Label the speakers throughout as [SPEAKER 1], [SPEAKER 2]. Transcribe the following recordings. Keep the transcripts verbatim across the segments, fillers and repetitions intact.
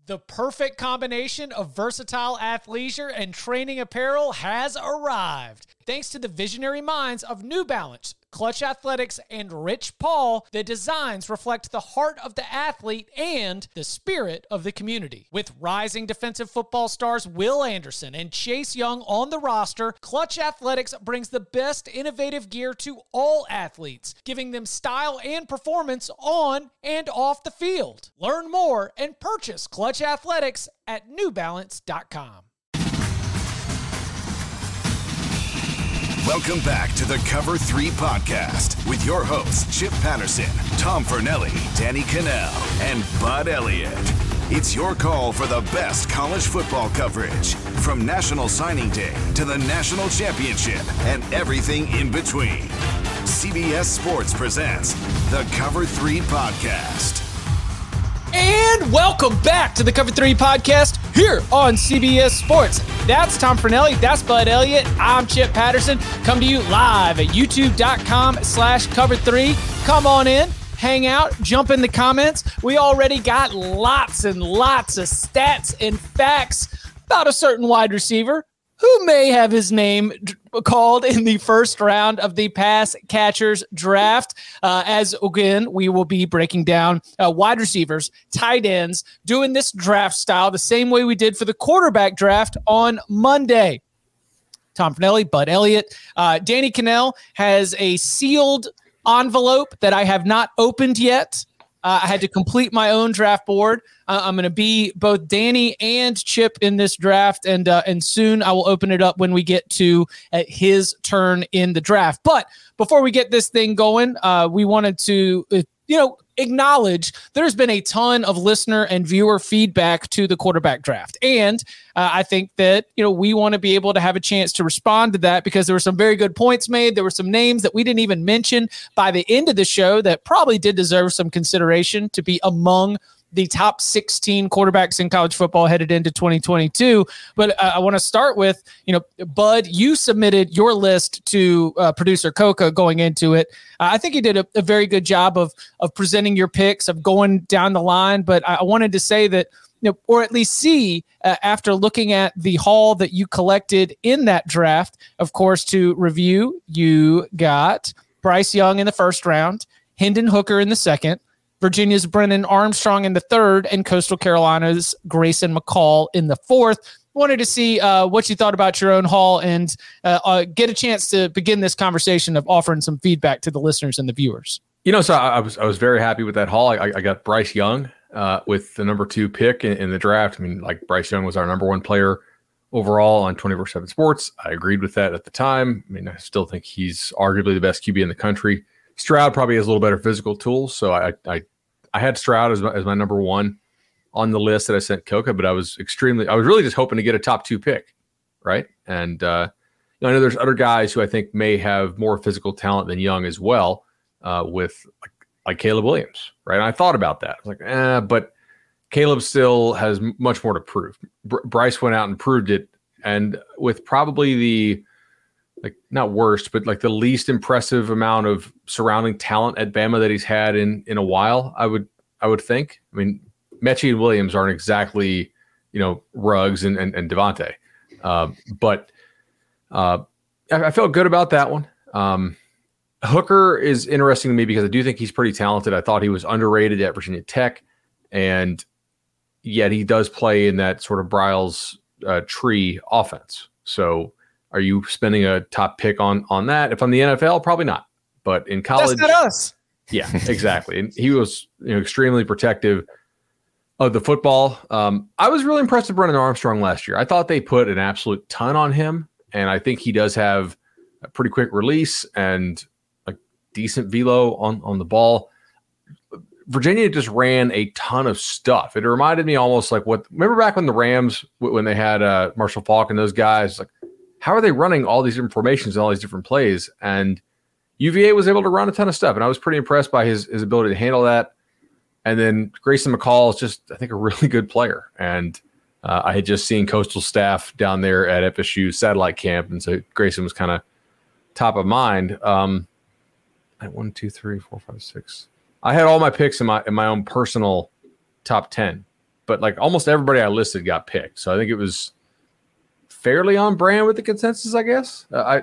[SPEAKER 1] The perfect combination of versatile athleisure and training apparel has arrived. Thanks to the visionary minds of New Balance, Clutch Athletics, and Rich Paul, the designs reflect the heart of the athlete and the spirit of the community. With rising defensive football stars Will Anderson and Chase Young on the roster, Clutch Athletics brings the best innovative gear to all athletes, giving them style and performance on and off the field. Learn more and purchase Clutch Athletics at new balance dot com.
[SPEAKER 2] Welcome back to the Cover three Podcast with your hosts, Chip Patterson, Tom Fornelli, Danny Cannell, and Bud Elliott. It's your call for the best college football coverage, from National Signing Day to the National Championship and everything in between. C B S Sports presents the Cover three Podcast.
[SPEAKER 1] And welcome back to the Cover three Podcast here on C B S Sports. That's Tom Fornelli. That's Bud Elliott. I'm Chip Patterson. Come to you live at youtube.com slash cover three. Come on in, hang out, jump in the comments. We already got lots and lots of stats and facts about a certain wide receiver who may have his name called in the first round of the pass catchers draft. Uh, as again, we will be breaking down uh, wide receivers, tight ends, doing this draft style the same way we did for the quarterback draft on Monday. Tom Fornelli, Bud Elliott, uh, Danny Cannell has a sealed envelope that I have not opened yet. Uh, I had to complete my own draft board. Uh, I'm going to be both Danny and Chip in this draft, and uh, and soon I will open it up when we get to uh, his turn in the draft. But before we get this thing going, uh, we wanted to, uh, you know, acknowledge there's been a ton of listener and viewer feedback to the quarterback draft. And uh, I think that, you know, we want to be able to have a chance to respond to that because there were some very good points made. There were some names that we didn't even mention by the end of the show that probably did deserve some consideration to be among the top sixteen quarterbacks in college football headed into twenty twenty-two. But uh, I want to start with, you know, Bud, you submitted your list to uh, producer Coca going into it. Uh, I think you did a, a very good job of of presenting your picks, of going down the line. But I, I wanted to say that, you know, or at least see uh, after looking at the haul that you collected in that draft, of course, to review, you got Bryce Young in the first round, Hendon Hooker in the second, Virginia's Brennan Armstrong in the third, and Coastal Carolina's Grayson McCall in the fourth. Wanted to see uh, what you thought about your own haul and uh, uh, get a chance to begin this conversation of offering some feedback to the listeners and the viewers.
[SPEAKER 3] You know, so I was I was very happy with that haul. I, I got Bryce Young uh, with the number two pick in, in the draft. I mean, like Bryce Young was our number one player overall on twenty-four seven Sports. I agreed with that at the time. I mean, I still think he's arguably the best Q B in the country. Stroud probably has a little better physical tools, so I I, I had Stroud as my, as my number one on the list that I sent Coca, but I was extremely, I was really just hoping to get a top two pick, right? And uh, you know, I know there's other guys who I think may have more physical talent than Young as well, uh, with like, like Caleb Williams, right? And I thought about that. I was like, eh, but Caleb still has much more to prove. Br- Bryce went out and proved it, and with probably the like not worst, but like the least impressive amount of surrounding talent at Bama that he's had in, in a while, I would, I would think. I mean, Mechie and Williams aren't exactly, you know, Ruggs and, and, and Devontae. Uh, but uh, I, I felt good about that one. Um, Hooker is interesting to me because I do think he's pretty talented. I thought he was underrated at Virginia Tech, and yet he does play in that sort of Briles uh, tree offense. So are you spending a top pick on on that? If I'm the N F L, probably not. But in college,
[SPEAKER 1] that's not us.
[SPEAKER 3] Yeah, exactly. And he was, you know, extremely protective of the football. Um, I was really impressed with Brennan Armstrong last year. I thought they put an absolute ton on him, and I think he does have a pretty quick release and a decent velo on on the ball. Virginia just ran a ton of stuff. It reminded me almost like what, remember back when the Rams, when they had uh, Marshall Faulk and those guys, like, how are they running all these different formations and all these different plays? And U V A was able to run a ton of stuff, and I was pretty impressed by his his ability to handle that. And then Grayson McCall is just, I think, a really good player. And uh, I had just seen Coastal staff down there at F S U satellite camp, and so Grayson was kind of top of mind. Um, at one, two, three, four, five, six. I had all my picks in my in my own personal top ten. but like almost everybody I listed got picked. So I think it was fairly on brand with the consensus, I guess. Uh, I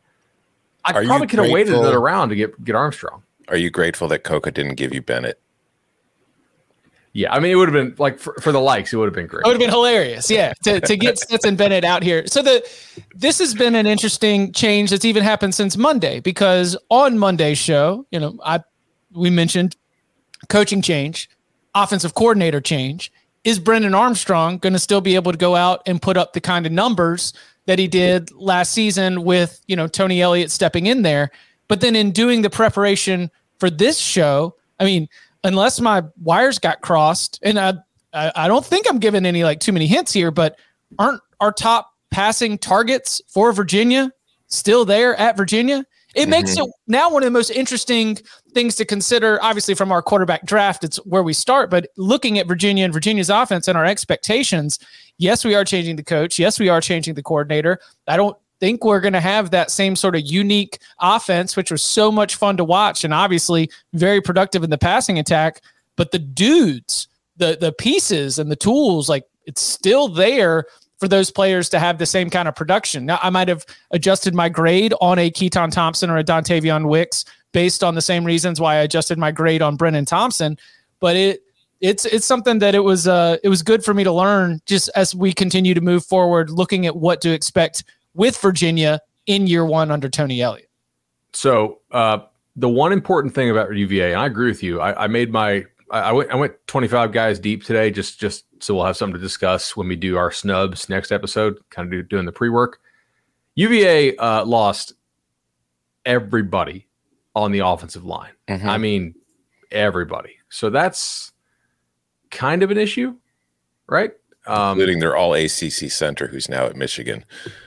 [SPEAKER 3] I
[SPEAKER 4] Are
[SPEAKER 3] probably could have waited another round to get get Armstrong.
[SPEAKER 4] Are you grateful that Coca didn't give you Bennett?
[SPEAKER 3] Yeah, I mean, it would have been like for, for the likes, it would have been great.
[SPEAKER 1] It would have been hilarious, yeah, to, to get Stetson Bennett out here. So the this has been an interesting change that's even happened since Monday, because on Monday's show, you know, I we mentioned coaching change, offensive coordinator change. Is Brennan Armstrong going to still be able to go out and put up the kind of numbers that he did last season with, you know, Tony Elliott stepping in there? But then in doing the preparation for this show, I mean, unless my wires got crossed, and I, I, I don't think I'm giving any like too many hints here, but aren't our top passing targets for Virginia still there at Virginia? It mm-hmm. makes it now one of the most interesting things to consider. Obviously, from our quarterback draft, it's where we start. But looking at Virginia and Virginia's offense and our expectations, yes, we are changing the coach. Yes, we are changing the coordinator. I don't think we're going to have that same sort of unique offense, which was so much fun to watch and obviously very productive in the passing attack. But the dudes, the the pieces and the tools, like it's still there for those players to have the same kind of production. Now, I might have adjusted my grade on a Keaton Thompson or a Dontavion Wicks based on the same reasons why I adjusted my grade on Brennan Thompson, but it it's it's something that it was uh it was good for me to learn just as we continue to move forward, looking at what to expect with Virginia in year one under Tony Elliott.
[SPEAKER 3] So uh, the one important thing about U V A, and I agree with you, I, I made my I, I went I went twenty-five guys deep today, just just so we'll have something to discuss when we do our snubs next episode, kind of do, doing the pre-work. U V A uh, lost everybody on the offensive line. Mm-hmm. I mean, everybody. So that's kind of an issue, right? Um,
[SPEAKER 4] Including their all A C C center, who's now at Michigan.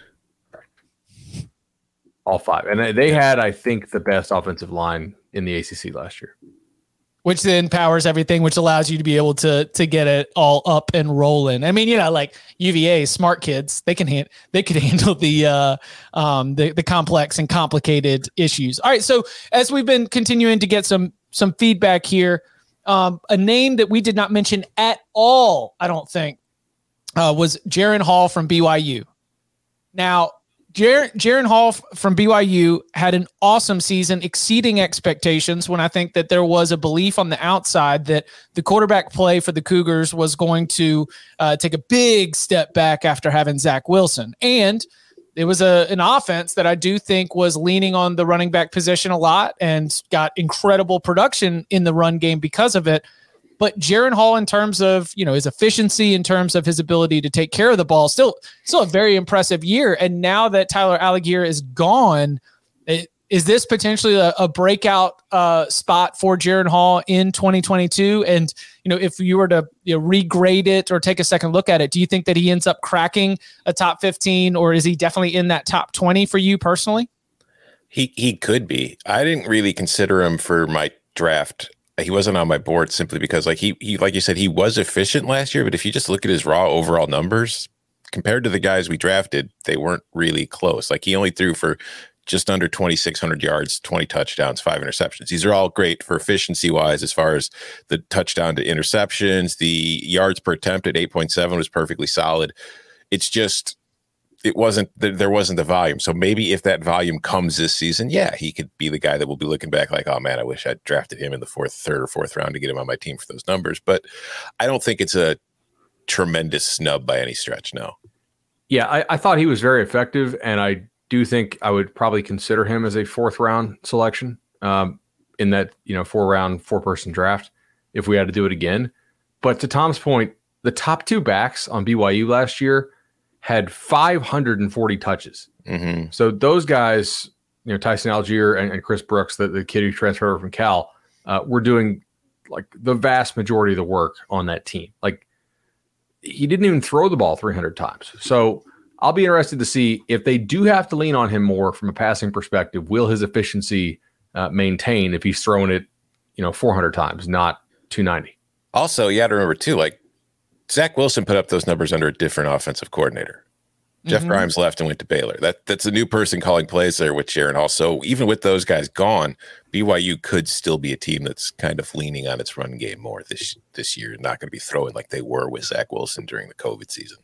[SPEAKER 3] All five. And they had, I think, the best offensive line in the A C C last year.
[SPEAKER 1] Which then powers everything, which allows you to be able to to get it all up and rolling. I mean, you know, like U V A, smart kids, they can hand, they could handle the uh, um, the the complex and complicated issues. All right, so as we've been continuing to get some some feedback here, um, a name that we did not mention at all, I don't think, uh, was Jaren Hall from B Y U. Now, Jaren, Jaren Hall from B Y U had an awesome season, exceeding expectations, when I think that there was a belief on the outside that the quarterback play for the Cougars was going to uh, take a big step back after having Zach Wilson. And it was a an offense that I do think was leaning on the running back position a lot and got incredible production in the run game because of it. But Jaren Hall, in terms of, you know, his efficiency, in terms of his ability to take care of the ball, still, still a very impressive year. And now that Tyler Algier is gone, it, is this potentially a, a breakout uh, spot for Jaren Hall in twenty twenty-two? And, you know, if you were to you know, regrade it or take a second look at it, do you think that he ends up cracking a top fifteen, or is he definitely in that top twenty for you personally?
[SPEAKER 4] He he could be. I didn't really consider him for my draft. He wasn't on my board simply because, like he, he, like you said, he was efficient last year. But if you just look at his raw overall numbers compared to the guys we drafted, they weren't really close. Like he only threw for just under twenty-six hundred yards, twenty touchdowns, five interceptions. These are all great for efficiency wise, as far as the touchdown to interceptions. The yards per attempt at eight point seven was perfectly solid. It's just, it wasn't, there wasn't the volume. So maybe if that volume comes this season, yeah, he could be the guy that will be looking back like, oh man, I wish I'd drafted him in the fourth, third or fourth round to get him on my team for those numbers. But I don't think it's a tremendous snub by any stretch. No.
[SPEAKER 3] Yeah. I, I thought he was very effective, and I do think I would probably consider him as a fourth round selection um, in that, you know, four round, four person draft if we had to do it again. But to Tom's point, the top two backs on B Y U last year had five hundred forty touches. Mm-hmm. So those guys, you know, Tyson Algier and, and Chris Brooks, the, the kid who transferred over from Cal, uh, were doing like the vast majority of the work on that team. Like he didn't even throw the ball three hundred times. So I'll be interested to see if they do have to lean on him more from a passing perspective. Will his efficiency uh, maintain if he's throwing it, you know, four hundred times, not two ninety?
[SPEAKER 4] Also, you got to remember too, like Zach Wilson put up those numbers under a different offensive coordinator. Jeff
[SPEAKER 1] Mhm.
[SPEAKER 4] Grimes left and went to Baylor. That that's a new person calling plays there with Jaron Hall. So even with those guys gone, B Y U could still be a team that's kind of leaning on its run game more this this year. Not going to be throwing like they were with Zach Wilson during the COVID season.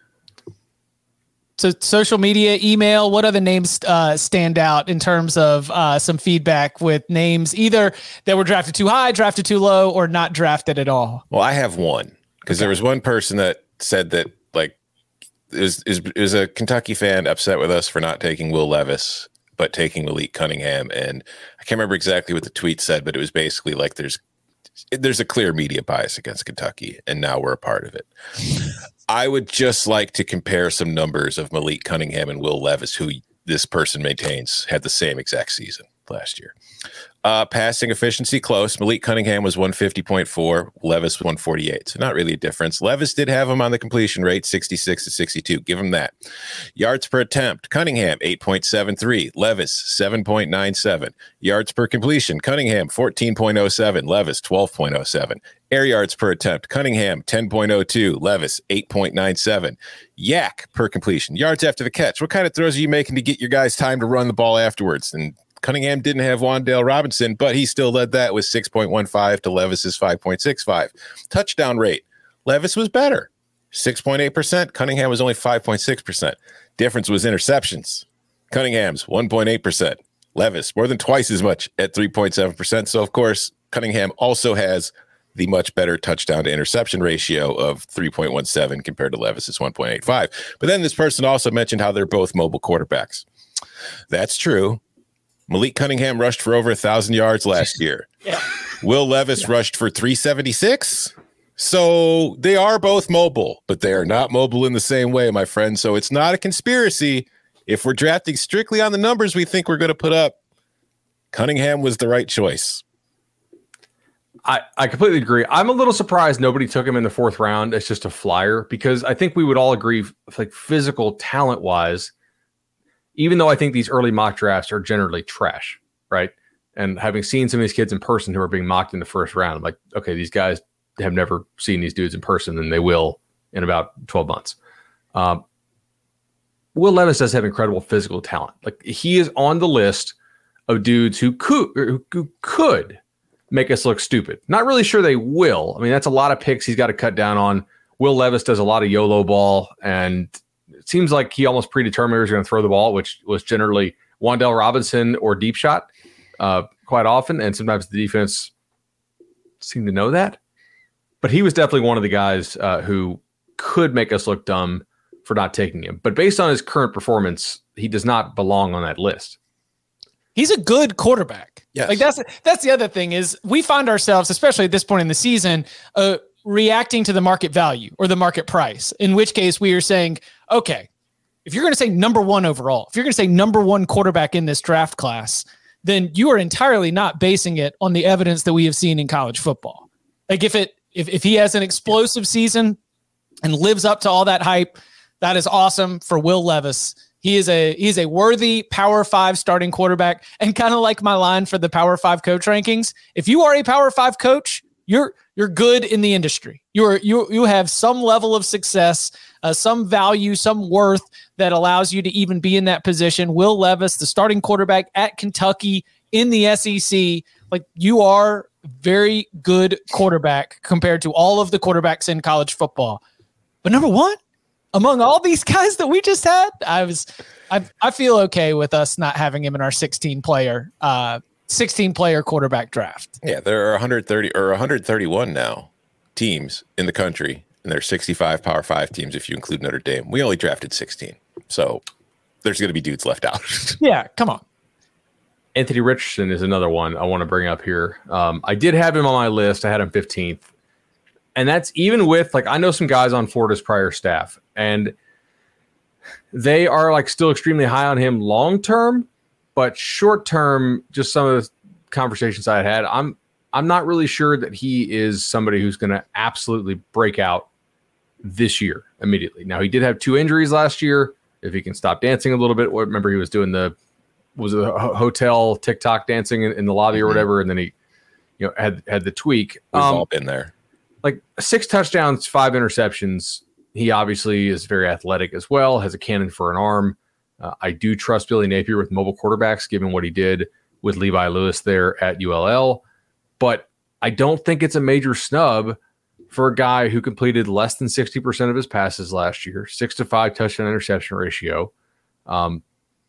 [SPEAKER 1] So social media, email, what other names uh, stand out in terms of uh, some feedback with names either that were drafted too high, drafted too low, or not drafted at all?
[SPEAKER 4] Well, I have one because okay. there was one person that said that like is is is a Kentucky fan upset with us for not taking Will Levis but taking Malik Cunningham, and I can't remember exactly what the tweet said, but it was basically like there's there's a clear media bias against Kentucky, and now we're a part of it. I would just like to compare some numbers of Malik Cunningham and Will Levis, who this person maintains had the same exact season last year. Uh, passing efficiency close. Malik Cunningham was one fifty point four, Levis one forty-eight. So not really a difference. Levis did have him on the completion rate, sixty-six to sixty-two. Give him that. Yards per attempt. Cunningham, eight point seven three. Levis, seven point nine seven. Yards per completion. Cunningham, fourteen point oh seven. Levis, twelve point oh seven. Air yards per attempt. Cunningham, ten point oh two. Levis, eight point nine seven. Yak per completion. Yards after the catch. What kind of throws are you making to get your guys time to run the ball afterwards? And Cunningham didn't have Wan'Dale Robinson, but he still led that with six point one five to Levis's five point six five. Touchdown rate. Levis was better, six point eight percent. Cunningham was only five point six percent. Difference was interceptions. Cunningham's one point eight percent. Levis more than twice as much at three point seven percent. So, of course, Cunningham also has the much better touchdown to interception ratio of three point one seven compared to Levis's one point eight five. But then this person also mentioned how they're both mobile quarterbacks. That's true. Malik Cunningham rushed for over one thousand yards last year. Yeah. Will Levis yeah. rushed for three seventy-six. So they are both mobile, but they are not mobile in the same way, my friend. So it's not a conspiracy. If we're drafting strictly on the numbers we think we're going to put up, Cunningham was the right choice.
[SPEAKER 3] I, I completely agree. I'm a little surprised nobody took him in the fourth round as just a flyer, because I think we would all agree, like physical talent-wise, even though I think these early mock drafts are generally trash, right? And having seen some of these kids in person who are being mocked in the first round, I'm like, okay, these guys have never seen these dudes in person, and they will in about twelve months. Um, Will Levis does have incredible physical talent. Like, he is on the list of dudes who could, who could make us look stupid. Not really sure they will. I mean, that's a lot of picks he's got to cut down on. Will Levis does a lot of YOLO ball, and it seems like he almost predetermined he was going to throw the ball, which was generally Wan'Dale Robinson or deep shot uh, quite often. And sometimes the defense seemed to know that. But he was definitely one of the guys uh, who could make us look dumb for not taking him. But based on his current performance, he does not belong on that list.
[SPEAKER 1] He's a good quarterback.
[SPEAKER 4] Yes.
[SPEAKER 1] Like that's that's the other thing is we find ourselves, especially at this point in the season, uh, reacting to the market value or the market price, in which case we are saying, okay, if you're going to say number one overall, if you're going to say number one quarterback in this draft class, then you are entirely not basing it on the evidence that we have seen in college football. Like if it, if, if he has an explosive season and lives up to all that hype, that is awesome for Will Levis. He is a, he's a worthy Power Five starting quarterback. And kind of like my line for the Power Five coach rankings, if you are a Power Five coach, you're, you're good in the industry. You're, you, you have some level of success, uh, some value, some worth that allows you to even be in that position. Will Levis, the starting quarterback at Kentucky in the S E C, like you are very good quarterback compared to all of the quarterbacks in college football. But number one, among all these guys that we just had, I was, I, I feel okay with us not having him in our sixteen player, uh, sixteen player quarterback draft.
[SPEAKER 4] Yeah, there are one hundred thirty or one hundred thirty-one now teams in the country, and there's sixty-five Power Five teams if you include Notre Dame. We only drafted sixteen, so there's going to be dudes left out.
[SPEAKER 1] Yeah, come on.
[SPEAKER 3] Anthony Richardson is another one I want to bring up here. Um, I did have him on my list. I had him fifteenth. And that's even with, like, I know some guys on Florida's prior staff, and they are, like, still extremely high on him long-term, but short-term, just some of the conversations I had, I'm I'm not really sure that he is somebody who's going to absolutely break out this year immediately. Now, he did have two injuries last year. If he can stop dancing a little bit, remember he was doing the, was it a hotel TikTok dancing in, in the lobby mm-hmm. or whatever, and then he, you know, had had the tweak.
[SPEAKER 4] We've
[SPEAKER 3] um,
[SPEAKER 4] all been there.
[SPEAKER 3] Like six touchdowns, five interceptions. he obviously is very athletic as well, has a cannon for an arm. Uh, I do trust Billy Napier with mobile quarterbacks, given what he did with Levi Lewis there at U L L. But I don't think it's a major snub for a guy who completed less than sixty percent of his passes last year, six to five touchdown interception ratio. Um,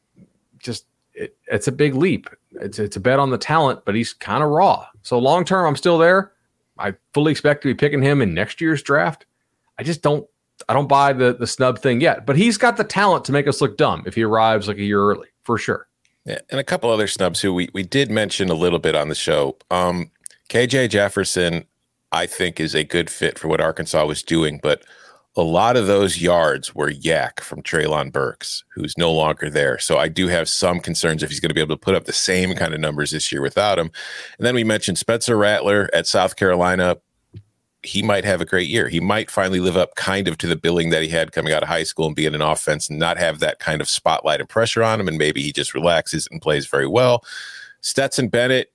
[SPEAKER 3] just it, it's a big leap. It's it's a bet on the talent, but he's kind of raw. So long term, I'm still there. I fully expect to be picking him in next year's draft. I just don't I don't buy the the snub thing yet. But he's got the talent to make us look dumb if he arrives like a year early, for sure.
[SPEAKER 4] Yeah, and a couple other snubs who we we did mention a little bit on the show. Um, K J Jefferson, I think, is a good fit for what Arkansas was doing, but a lot of those yards were yak from Treylon Burks, who's no longer there. So I do have some concerns if he's going to be able to put up the same kind of numbers this year without him. And then we mentioned Spencer Rattler at South Carolina. He might have a great year. He might finally live up kind of to the billing that he had coming out of high school and be in an offense and not have that kind of spotlight and pressure on him. And maybe he just relaxes and plays very well. Stetson Bennett,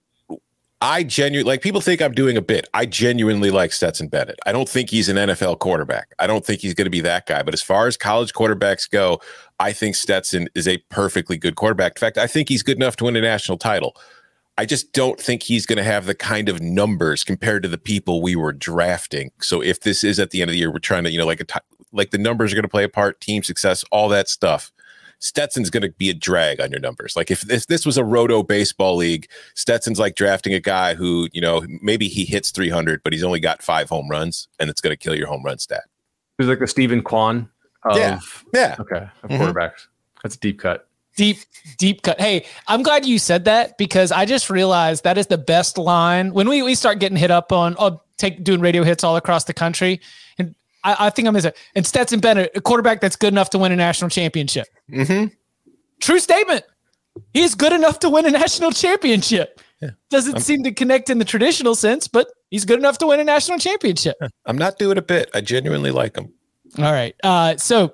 [SPEAKER 4] I genuinely, like, people think I'm doing a bit. I genuinely like Stetson Bennett. I don't think he's an N F L quarterback. I don't think he's going to be that guy. But as far as college quarterbacks go, I think Stetson is a perfectly good quarterback. In fact, I think he's good enough to win a national title. I just don't think he's going to have the kind of numbers compared to the people we were drafting. So if this is at the end of the year, we're trying to, you know, like, a t- like the numbers are going to play a part, team success, all that stuff. Stetson's going to be a drag on your numbers. Like if, if this was a roto baseball league, Stetson's like drafting a guy who, you know, maybe he hits three hundred, but he's only got five home runs, and it's going to kill your home run stat.
[SPEAKER 3] He's like the Stephen Kwan of,
[SPEAKER 4] yeah. Yeah.
[SPEAKER 3] Okay, of
[SPEAKER 4] Mm-hmm.
[SPEAKER 3] quarterbacks. That's a deep cut.
[SPEAKER 1] Deep, deep cut. Hey, I'm glad you said that because I just realized that is the best line. When we, we start getting hit up on oh, take doing radio hits all across the country, and I, I think I'm it. And Stetson Bennett, a quarterback that's good enough to win a national championship.
[SPEAKER 4] Mm-hmm.
[SPEAKER 1] True statement. He's good enough to win a national championship. Yeah. Doesn't I'm, seem to connect in the traditional sense, but he's good enough to win a national championship.
[SPEAKER 4] I'm not doing a bit. I genuinely like him.
[SPEAKER 1] All right. Uh, so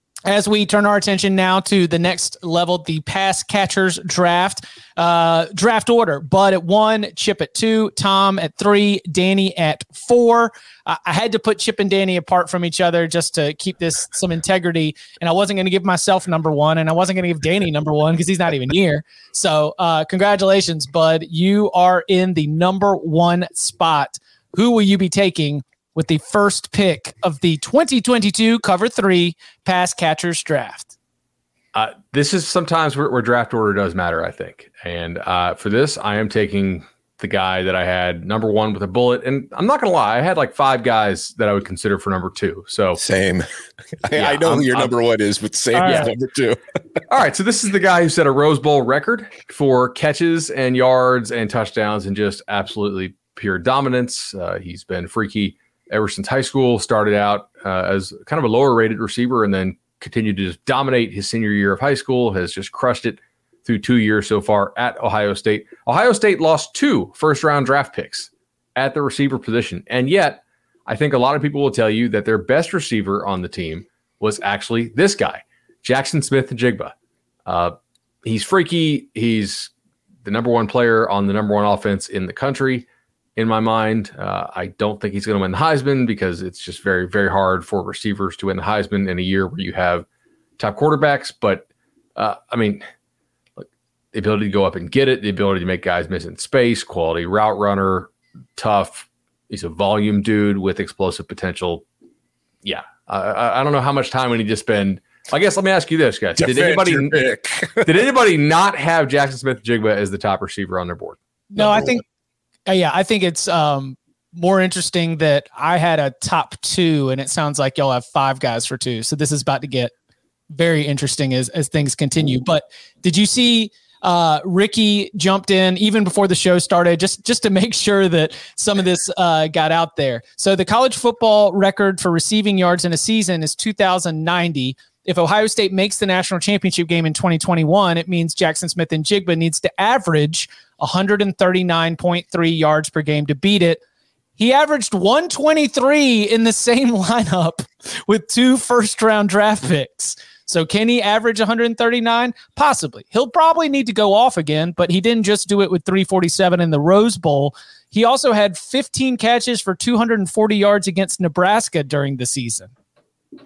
[SPEAKER 1] as we turn our attention now to the next level, the pass catchers draft, uh, draft order. Bud at one, Chip at two, Tom at three, Danny at four. Uh, I had to put Chip and Danny apart from each other just to keep this some integrity. And I wasn't going to give myself number one, and I wasn't going to give Danny number one because he's not even here. So uh, congratulations, Bud. You are in the number one spot. Who will you be taking with the first pick of the twenty twenty-two Cover three Pass Catchers Draft?
[SPEAKER 3] Uh, this is sometimes where, where draft order does matter, I think. And uh, for this, I am taking the guy that I had number one with a bullet. And I'm not going to lie, I had like five guys that I would consider for number two. So
[SPEAKER 4] same. I,
[SPEAKER 3] yeah,
[SPEAKER 4] I know
[SPEAKER 3] I'm,
[SPEAKER 4] who your
[SPEAKER 3] I'm,
[SPEAKER 4] number one is, but same
[SPEAKER 1] right.
[SPEAKER 4] as number two.
[SPEAKER 3] All right. So this is the guy who set a Rose Bowl record for catches and yards and touchdowns and just absolutely pure dominance. Uh, he's been freaky ever since high school, started out uh, as kind of a lower rated receiver and then continued to just dominate his senior year of high school, has just crushed it through two years so far at Ohio State. Ohio State lost two first round draft picks at the receiver position. And yet I think a lot of people will tell you that their best receiver on the team was actually this guy, Jackson Smith-Njigba. Uh, he's freaky. He's the number one player on the number one offense in the country. In my mind, uh, I don't think he's going to win the Heisman because it's just very, very hard for receivers to win the Heisman in a year where you have top quarterbacks. But, uh, I mean, look, the ability to go up and get it, the ability to make guys miss in space, quality route runner, tough. He's a volume dude with explosive potential. Yeah. I, I don't know how much time we need to spend. I guess let me ask you this, guys. Did anybody, did anybody not have Jackson Smith-Njigba as the top receiver on their board?
[SPEAKER 1] No, I think. Uh, yeah, I think it's um, more interesting that I had a top two, and it sounds like y'all have five guys for two. So this is about to get very interesting as as things continue. But did you see uh, Ricky jumped in even before the show started, just just to make sure that some of this uh, got out there? So the college football record for receiving yards in a season is two thousand ninety. If Ohio State makes the national championship game in twenty twenty-one, it means Jackson Smith-Njigba needs to average one thirty-nine point three yards per game to beat it. He averaged one twenty-three in the same lineup with two first-round draft picks. So can he average one thirty-nine? Possibly. He'll probably need to go off again, but he didn't just do it with three forty-seven in the Rose Bowl. He also had fifteen catches for two hundred forty yards against Nebraska during the season.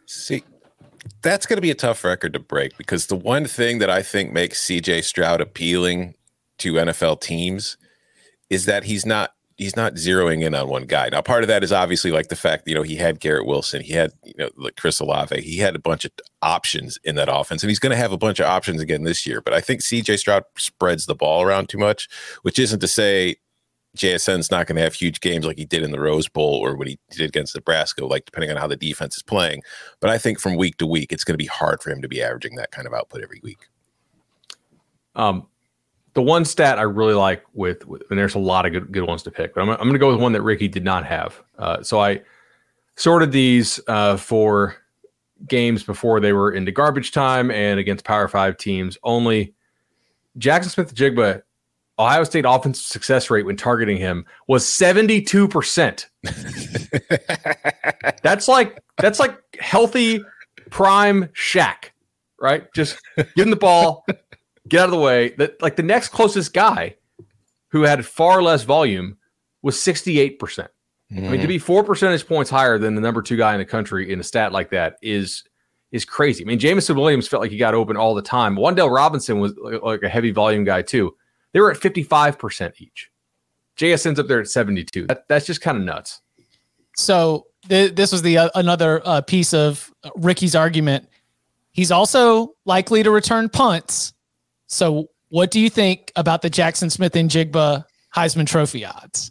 [SPEAKER 4] See, that's going to be a tough record to break because the one thing that I think makes C J Stroud appealing to N F L teams is that he's not he's not zeroing in on one guy. Now, part of that is obviously like the fact, you know, he had Garrett Wilson, he had, you know, like Chris Olave, he had a bunch of options in that offense, and he's going to have a bunch of options again this year. But I think C J Stroud spreads the ball around too much, which isn't to say J S N's not going to have huge games like he did in the Rose Bowl or what he did against Nebraska, like depending on how the defense is playing. But I think from week to week, it's going to be hard for him to be averaging that kind of output every week.
[SPEAKER 3] Um, the one stat I really like with, with and there's a lot of good good ones to pick, but I'm, I'm going to go with one that Ricky did not have. Uh, so I sorted these uh, for games before they were into garbage time and against Power Five teams only. Jackson Smith-Njigba, Ohio State offensive success rate when targeting him was seventy-two percent. That's like that's like healthy prime Shaq, right? Just give him the ball, get out of the way. That like the next closest guy who had far less volume was sixty-eight percent. Mm-hmm. I mean, to be four percentage points higher than the number two guy in the country in a stat like that is is crazy. I mean, Jameson Williams felt like he got open all the time. Wan'Dale Robinson was like, like a heavy volume guy too. They were at fifty-five percent each. J S N's up there at seventy-two. That, that's just kind of nuts.
[SPEAKER 1] So th- this was the uh, another uh, piece of Ricky's argument. He's also likely to return punts. So what do you think about the Jackson Smith-Njigba Heisman Trophy odds?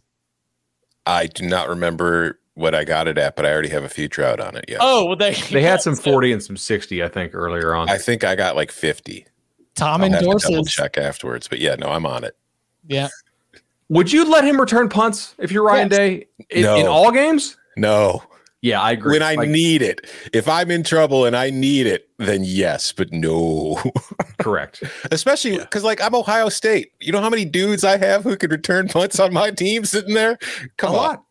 [SPEAKER 4] I do not remember what I got it at, but I already have a future out on it. Yeah.
[SPEAKER 1] Oh, well, they
[SPEAKER 3] they had some forty and some sixty, I think, earlier on.
[SPEAKER 4] I think I got like fifty.
[SPEAKER 1] Tom
[SPEAKER 4] I'll
[SPEAKER 1] endorses.
[SPEAKER 4] Double check afterwards, but yeah, no, I'm on it.
[SPEAKER 1] Yeah.
[SPEAKER 3] Would you let him return punts if you're Ryan
[SPEAKER 1] Yes.
[SPEAKER 3] Day in,
[SPEAKER 4] No.
[SPEAKER 3] in all games?
[SPEAKER 4] No.
[SPEAKER 3] Yeah, I agree.
[SPEAKER 4] When I
[SPEAKER 3] Like,
[SPEAKER 4] need it. If I'm in trouble and I need it, then yes, but no.
[SPEAKER 3] correct.
[SPEAKER 4] Especially because, like, I'm Ohio State. You know how many dudes I have who could return punts on my team sitting there? Come
[SPEAKER 3] A
[SPEAKER 4] on.
[SPEAKER 3] lot.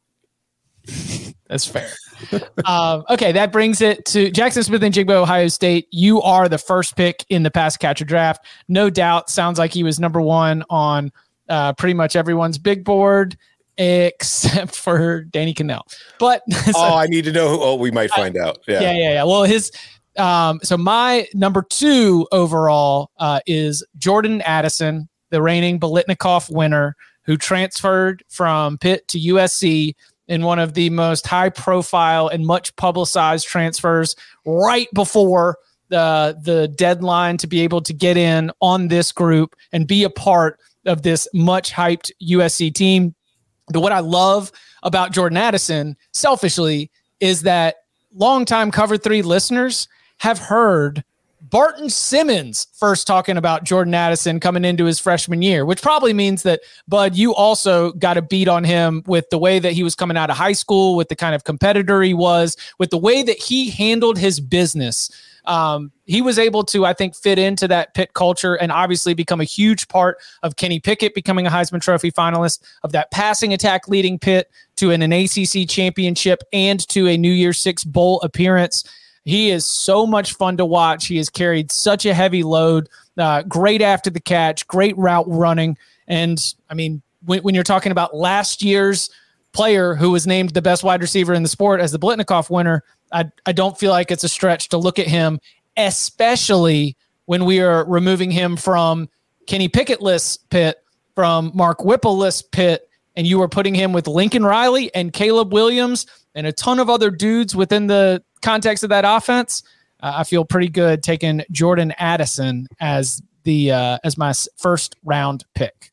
[SPEAKER 1] That's fair. um, okay, that brings it to Jackson Smith-Njigba, Ohio State. You are the first pick in the pass catcher draft. No doubt. Sounds like he was number one on uh, pretty much everyone's big board except for Danny Cannell. But so,
[SPEAKER 4] Oh, I need to know who. Oh, we might find out. Yeah.
[SPEAKER 1] yeah, yeah, yeah. Well, his um, so my number two overall uh, is Jordan Addison, the reigning Biletnikoff winner, who transferred from Pitt to U S C in one of the most high-profile and much publicized transfers right before the the deadline to be able to get in on this group and be a part of this much-hyped U S C team. But what I love about Jordan Addison, selfishly, is that longtime Cover three listeners have heard Barton Simmons first talking about Jordan Addison coming into his freshman year, which probably means that, Bud, you also got a beat on him with the way that he was coming out of high school, with the kind of competitor he was, with the way that he handled his business. Um, he was able to, I think, fit into that Pitt culture and obviously become a huge part of Kenny Pickett becoming a Heisman Trophy finalist, of that passing attack leading Pitt to an, an A C C championship and to a New Year's Six bowl appearance. He is so much fun to watch. He has carried such a heavy load, uh, great after the catch, great route running. And I mean, when, when you're talking about last year's player who was named the best wide receiver in the sport as the Biletnikoff winner, I, I don't feel like it's a stretch to look at him, especially when we are removing him from Kenny Pickett-less Pitt, from Mark Whipple-less Pitt, and you are putting him with Lincoln Riley and Caleb Williams and a ton of other dudes within the context of that offense. Uh, I feel pretty good taking Jordan Addison as the uh, as my first round pick.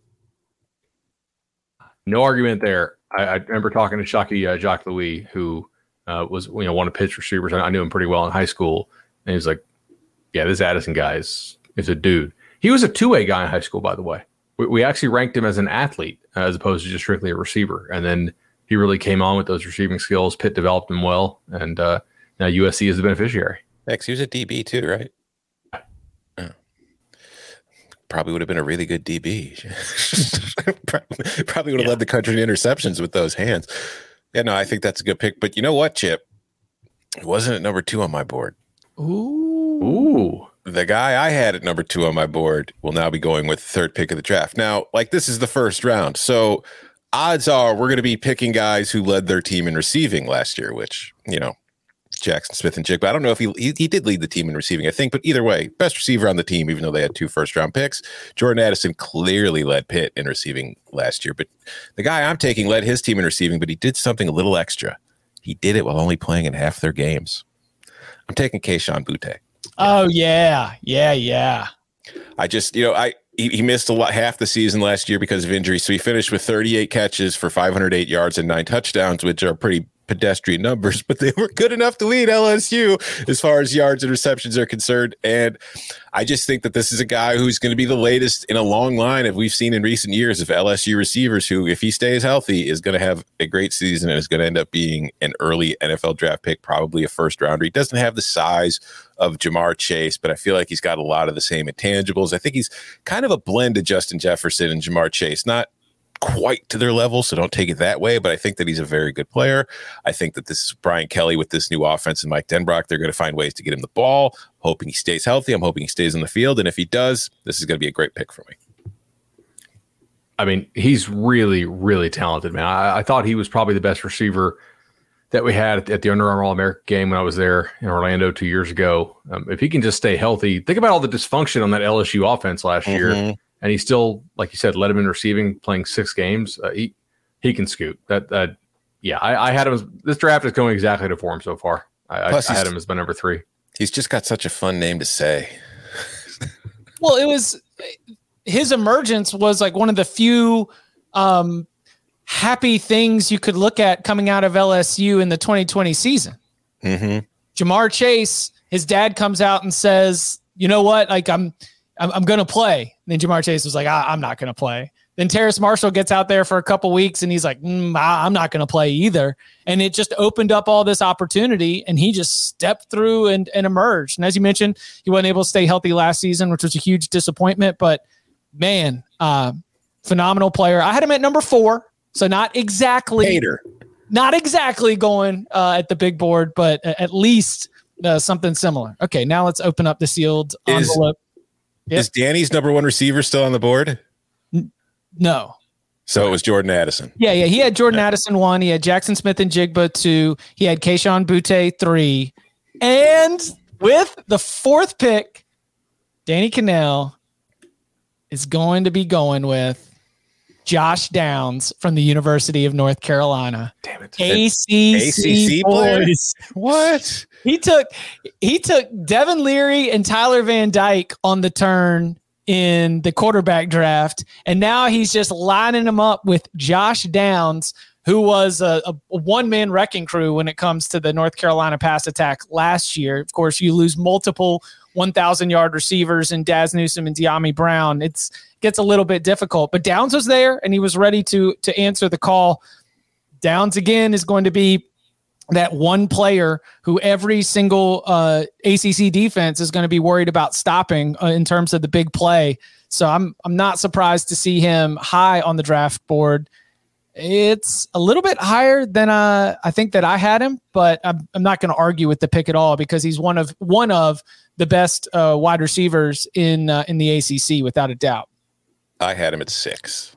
[SPEAKER 3] No argument there. I, I remember talking to Shockey uh, Jacques Louis, who uh, was you know one of Pitt's receivers. I, I knew him pretty well in high school, and he was like, "Yeah, this Addison guy is is a dude." He was a two-way guy in high school, by the way. We, we actually ranked him as an athlete uh, as opposed to just strictly a receiver, and then he really came on with those receiving skills. Pitt developed him well, and uh, now U S C is the beneficiary.
[SPEAKER 4] X, he was a D B too, right? Oh. Probably would have been a really good D B. Probably would have yeah. led the country in interceptions with those hands. Yeah, no, I think that's a good pick. But you know what, Chip? It wasn't at number two on my board.
[SPEAKER 1] Ooh.
[SPEAKER 3] Ooh.
[SPEAKER 4] The guy I had at number two on my board will now be going with the third pick of the draft. Now, like, this is the first round. So odds are we're going to be picking guys who led their team in receiving last year, which, you know, Jackson Smith-Njigba. I don't know if he, he he did lead the team in receiving, I think, but either way, best receiver on the team, even though they had two first-round picks. Jordan Addison clearly led Pitt in receiving last year, but the guy I'm taking led his team in receiving, but he did something a little extra. He did it while only playing in half their games. I'm taking Kayshon Boutte.
[SPEAKER 1] Oh, yeah. Yeah, yeah.
[SPEAKER 4] I just, you know, I he, he missed a lot half the season last year because of injury, so he finished with thirty-eight catches for five hundred eight yards and nine touchdowns, which are pretty pedestrian numbers, but they were good enough to lead L S U as far as yards and receptions are concerned. And I just think that this is a guy who's going to be the latest in a long line of we've seen in recent years of L S U receivers who, if he stays healthy, is going to have a great season and is going to end up being an early N F L draft pick, probably a first rounder. He doesn't have the size of Jamar Chase, but I feel like he's got a lot of the same intangibles. I think he's kind of a blend of Justin Jefferson and Jamar Chase, not quite to their level, so don't take it that way, but I think that he's a very good player. I think that this is Brian Kelly with this new offense and Mike Denbrock, they're going to find ways to get him the ball. I'm hoping he stays healthy. I'm hoping he stays on the field, and if he does, this is going to be a great pick for me.
[SPEAKER 3] I mean, he's really, really talented, man. I, I thought he was probably the best receiver that we had at, at the Under Armour All-America game when I was there in Orlando two years ago. Um, if he can just stay healthy, think about all the dysfunction on that L S U offense last mm-hmm. year. And he still, like you said, led him in receiving, playing six games. Uh, he he can scoot. That that yeah, I, I had him. As, this draft is going exactly to form so far. I, I, I had him as my number three.
[SPEAKER 4] He's just got such a fun name to say.
[SPEAKER 1] Well, it was his emergence was like one of the few um, happy things you could look at coming out of L S U in the twenty twenty season.
[SPEAKER 4] Mm-hmm.
[SPEAKER 1] Jamar Chase, his dad comes out and says, "You know what? Like I'm." I'm, I'm going to play." And then Jamar Chase was like, I, I'm not going to play. Then Terrace Marshall gets out there for a couple weeks and he's like, mm, I, I'm not going to play either. And it just opened up all this opportunity and he just stepped through and, and emerged. And as you mentioned, he wasn't able to stay healthy last season, which was a huge disappointment, but man, uh, phenomenal player. I had him at number four. So not exactly,
[SPEAKER 4] Hater.
[SPEAKER 1] not exactly going uh, at the big board, but at least uh, something similar. Okay. Now let's open up the sealed
[SPEAKER 4] Is-
[SPEAKER 1] envelope. Yep.
[SPEAKER 4] Is Danny's number one receiver still on the board?
[SPEAKER 1] No.
[SPEAKER 4] So it was Jordan Addison.
[SPEAKER 1] Yeah, yeah. He had Jordan yeah. Addison one. He had Jackson Smith-Njigba two. He had Kayshon Boutte three. And with the fourth pick, Danny Kanell is going to be going with Josh Downs from the University of North Carolina.
[SPEAKER 3] Damn it.
[SPEAKER 1] A C C, A C C boys.
[SPEAKER 4] What?
[SPEAKER 1] He took he took Devin Leary and Tyler Van Dyke on the turn in the quarterback draft, and now he's just lining them up with Josh Downs, who was a, a one-man wrecking crew when it comes to the North Carolina pass attack last year. Of course, you lose multiple one thousand-yard receivers in Daz Newsome and De'Ami Brown. It's gets a little bit difficult, but Downs was there, and he was ready to to answer the call. Downs, again, is going to be that one player who every single uh, A C C defense is going to be worried about stopping uh, in terms of the big play. So I'm I'm not surprised to see him high on the draft board. It's a little bit higher than uh, I think that I had him, but I'm, I'm not going to argue with the pick at all because he's one of one of the best uh, wide receivers in uh, in the A C C without a doubt.
[SPEAKER 4] I had him at six.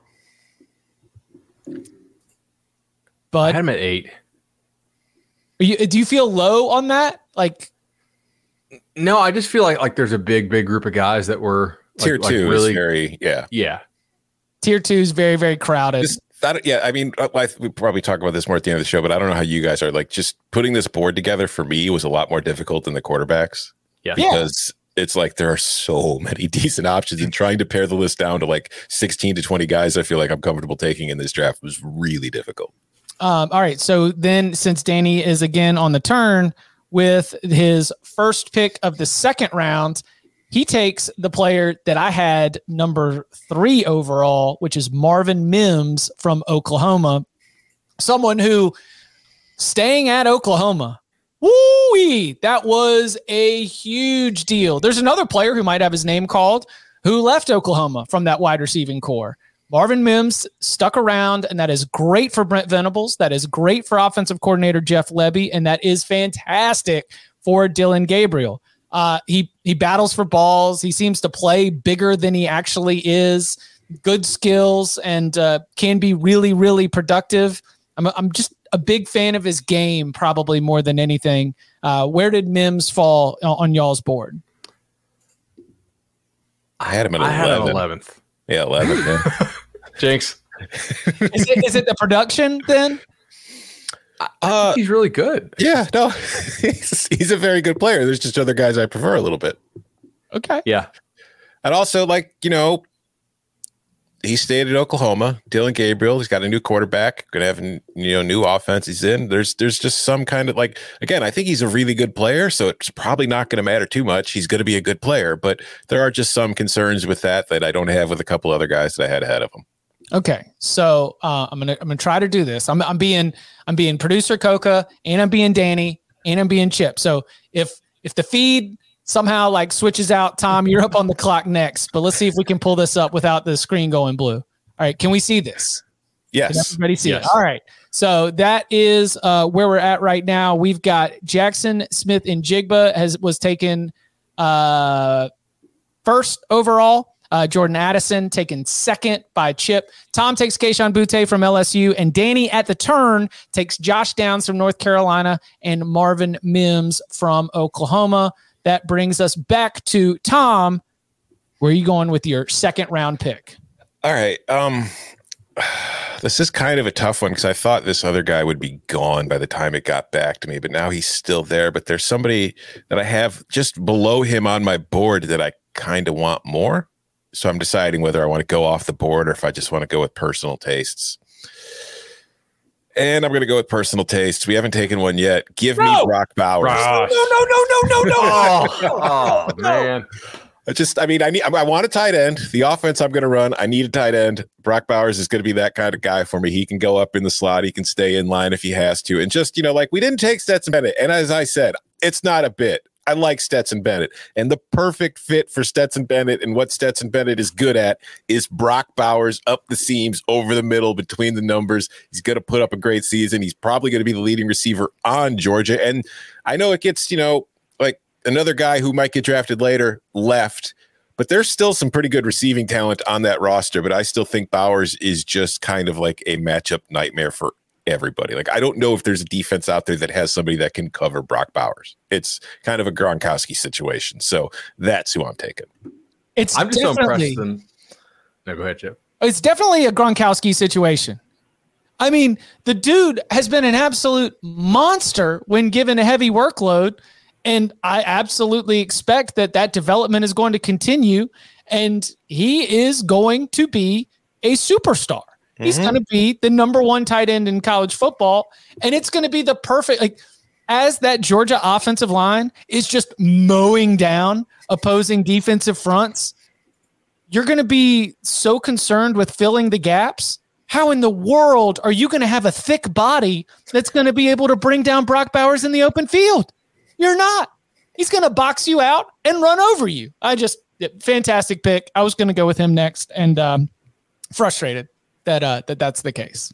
[SPEAKER 1] But
[SPEAKER 3] I had him at eight.
[SPEAKER 1] Are you, do you feel low on that? Like,
[SPEAKER 3] no, I just feel like like there's a big, big group of guys that were like,
[SPEAKER 4] tier two
[SPEAKER 3] like really
[SPEAKER 4] is very yeah
[SPEAKER 3] yeah.
[SPEAKER 1] Tier two is very, very crowded.
[SPEAKER 4] Just, that, yeah, I mean, I, we probably talk about this more at the end of the show, but I don't know how you guys are. Like, just putting this board together for me was a lot more difficult than the quarterbacks.
[SPEAKER 3] Yeah,
[SPEAKER 4] because yeah. it's like there are so many decent options, and trying to pare the list down to like sixteen to twenty guys I feel like I'm comfortable taking in this draft was really difficult.
[SPEAKER 1] Um, all right. So then since Danny is again on the turn with his first pick of the second round, he takes the player that I had number three overall, which is Marvin Mims from Oklahoma. Someone who staying at Oklahoma, woo-wee, that was a huge deal. There's another player who might have his name called who left Oklahoma from that wide receiving core. Marvin Mims stuck around, and that is great for Brent Venables. That is great for offensive coordinator Jeff Lebby, and that is fantastic for Dylan Gabriel. Uh, he he battles for balls. He seems to play bigger than he actually is. Good skills and uh, can be really, really productive. I'm I'm just a big fan of his game, probably more than anything. Uh, where did Mims fall on, on y'all's board?
[SPEAKER 4] I had him at
[SPEAKER 3] I had
[SPEAKER 4] eleven.
[SPEAKER 3] him eleventh.
[SPEAKER 4] Yeah, eleven. Yeah.
[SPEAKER 3] Jinx.
[SPEAKER 1] Is it, is it the production then?
[SPEAKER 4] Uh,
[SPEAKER 3] He's really good.
[SPEAKER 4] yeah, no, he's, he's a very good player. There's just other guys I prefer a little bit.
[SPEAKER 1] Okay.
[SPEAKER 3] Yeah.
[SPEAKER 4] And also, like, you know, he stayed at Oklahoma. Dylan Gabriel, he's got a new quarterback, gonna have, you know, new offense he's in. There's there's just some kind of, like, again, I think he's a really good player, so it's probably not going to matter too much. He's going to be a good player, but there are just some concerns with that that I don't have with a couple other guys that I had ahead of him.
[SPEAKER 1] Okay, so uh, I'm gonna I'm gonna try to do this. I'm I'm being I'm being producer Coca, and I'm being Danny, and I'm being Chip. So if if the feed somehow like switches out, Tom, you're up on the clock next. But let's see if we can pull this up without the screen going blue. All right, can we see this?
[SPEAKER 4] Yes.
[SPEAKER 1] Can everybody see
[SPEAKER 3] Yes.
[SPEAKER 1] it? All right. So that is uh, where we're at right now. We've got Jackson Smith and Jigba has was taken uh, first overall. Uh, Jordan Addison taken second by Chip. Tom takes Kayshon Boutte from L S U, and Danny at the turn takes Josh Downs from North Carolina and Marvin Mims from Oklahoma. That brings us back to Tom. Where are you going with your second round pick?
[SPEAKER 4] All right. Um, this is kind of a tough one because I thought this other guy would be gone by the time it got back to me, but now he's still there. But there's somebody that I have just below him on my board that I kind of want more. So I'm deciding whether I want to go off the board or if I just want to go with personal tastes. And I'm going to go with personal tastes. We haven't taken one yet. Give
[SPEAKER 1] No!
[SPEAKER 4] me Brock Bowers.
[SPEAKER 3] Brock.
[SPEAKER 1] No, no, no, no, no, no.
[SPEAKER 3] Oh, oh man.
[SPEAKER 4] I just, I mean, I need, I want a tight end. The offense I'm going to run, I need a tight end. Brock Bowers is going to be that kind of guy for me. He can go up in the slot. He can stay in line if he has to. And just, you know, like we didn't take Stetson Bennett. And as I said, it's not a bit. I like Stetson Bennett, and the perfect fit for Stetson Bennett and what Stetson Bennett is good at is Brock Bowers up the seams, over the middle, between the numbers. He's going to put up a great season. He's probably going to be the leading receiver on Georgia. And I know it gets, you know, like another guy who might get drafted later left, but there's still some pretty good receiving talent on that roster. But I still think Bowers is just kind of like a matchup nightmare for everybody. Like, I don't know if there's a defense out there that has somebody that can cover Brock Bowers. It's kind of a Gronkowski situation. So that's who I'm taking.
[SPEAKER 1] It's
[SPEAKER 3] I'm just so
[SPEAKER 1] definitely,
[SPEAKER 3] impressed. Then. No, go ahead, Chip.
[SPEAKER 1] it's definitely a Gronkowski situation. I mean, the dude has been an absolute monster when given a heavy workload, and I absolutely expect that that development is going to continue, and he is going to be a superstar. He's mm-hmm. going to be the number one tight end in college football, and it's going to be the perfect, like, as that Georgia offensive line is just mowing down opposing defensive fronts, you're going to be so concerned with filling the gaps. How in the world are you going to have a thick body that's going to be able to bring down Brock Bowers in the open field? You're not. He's going to box you out and run over you. I just, fantastic pick. I was going to go with him next, and um, frustrated that uh, that that's the case.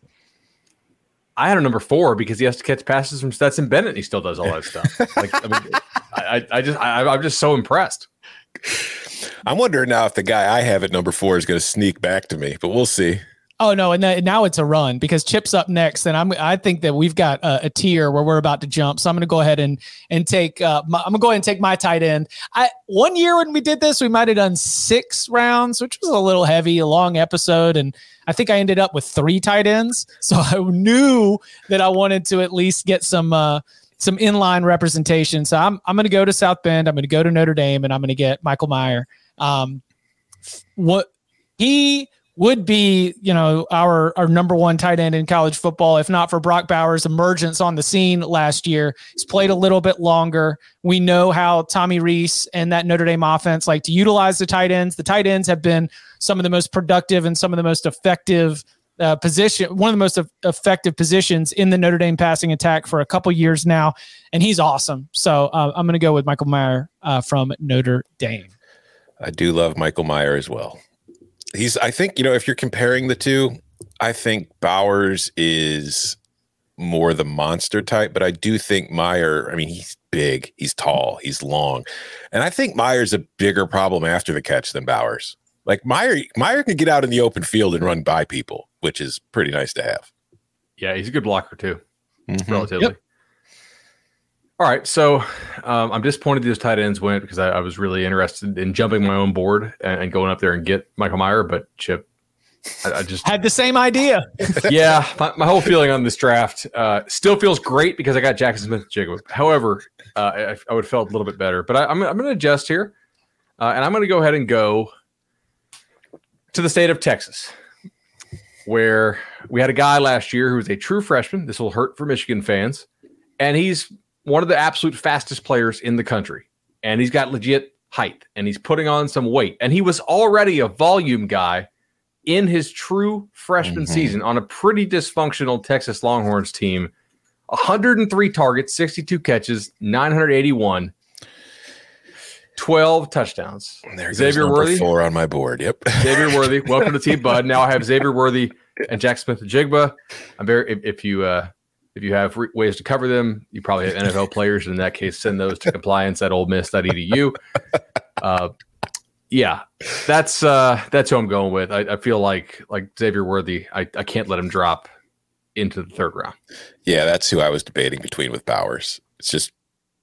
[SPEAKER 3] I had a number four because he has to catch passes from Stetson Bennett. And he still does all that stuff. Like, I mean, I, I just, I, I'm just so impressed.
[SPEAKER 4] I'm wondering now if the guy I have at number four is going to sneak back to me, but we'll see.
[SPEAKER 1] Oh no, and that, now it's a run because Chip's up next, and I'm I think that we've got a, a tier where we're about to jump. So I'm going to go ahead and and take uh, my, I'm going to go ahead and take my tight end. I one year when we did this, we might have done six rounds, which was a little heavy, a long episode, and I think I ended up with three tight ends. So I knew that I wanted to at least get some uh, some inline representation. So I'm I'm going to go to South Bend. I'm going to go to Notre Dame, and I'm going to get Michael Mayer. Um, what he would be, you know, our, our number one tight end in college football, if not for Brock Bowers' emergence on the scene last year. He's played a little bit longer. We know how Tommy Rees and that Notre Dame offense like to utilize the tight ends. The tight ends have been some of the most productive and some of the most effective uh, position, one of the most e- effective positions in the Notre Dame passing attack for a couple years now. And he's awesome. So uh, I'm going to go with Michael Mayer uh, from Notre Dame.
[SPEAKER 4] I do love Michael Mayer as well. He's, I think, you know, if you're comparing the two, I think Bowers is more the monster type, but I do think Mayer, I mean, he's big, he's tall, he's long. And I think Meyer's a bigger problem after the catch than Bowers. Like Mayer, Mayer can get out in the open field and run by people, which is pretty nice to have.
[SPEAKER 3] Yeah, he's a good blocker too,
[SPEAKER 4] Mm-hmm.
[SPEAKER 3] relatively.
[SPEAKER 1] Yep.
[SPEAKER 3] All right, so um, I'm disappointed those tight ends went because I, I was really interested in jumping my own board and, and going up there and get Michael Mayer, but Chip, I, I just
[SPEAKER 1] had the same idea.
[SPEAKER 3] yeah, my, my whole feeling on this draft uh, still feels great because I got Jaxon Smith-Njigba. However, uh, I, I would have felt a little bit better, but I, I'm I'm going to adjust here, uh, and I'm going to go ahead and go to the state of Texas, where we had a guy last year who was a true freshman. This will hurt for Michigan fans, and he's one of the absolute fastest players in the country, and he's got legit height, and he's putting on some weight, and he was already a volume guy in his true freshman mm-hmm. season on a pretty dysfunctional Texas Longhorns team. one hundred three targets, sixty-two catches, nine hundred eighty-one, twelve touchdowns.
[SPEAKER 4] There
[SPEAKER 3] Xavier
[SPEAKER 4] goes
[SPEAKER 3] Worthy
[SPEAKER 4] four on my board. Yep.
[SPEAKER 3] Xavier Worthy, welcome to Team Bud. Now I have Xavier Worthy and Jaxon Smith-Njigba. I'm very if, if you uh, if you have re- ways to cover them, you probably have N F L players. In that case, send those to compliance at ole miss dot e d u. Uh, yeah, that's uh, that's who I'm going with. I, I feel like like Xavier Worthy. I, I can't let him drop into the third round.
[SPEAKER 4] Yeah, that's who I was debating between with Bowers. It's just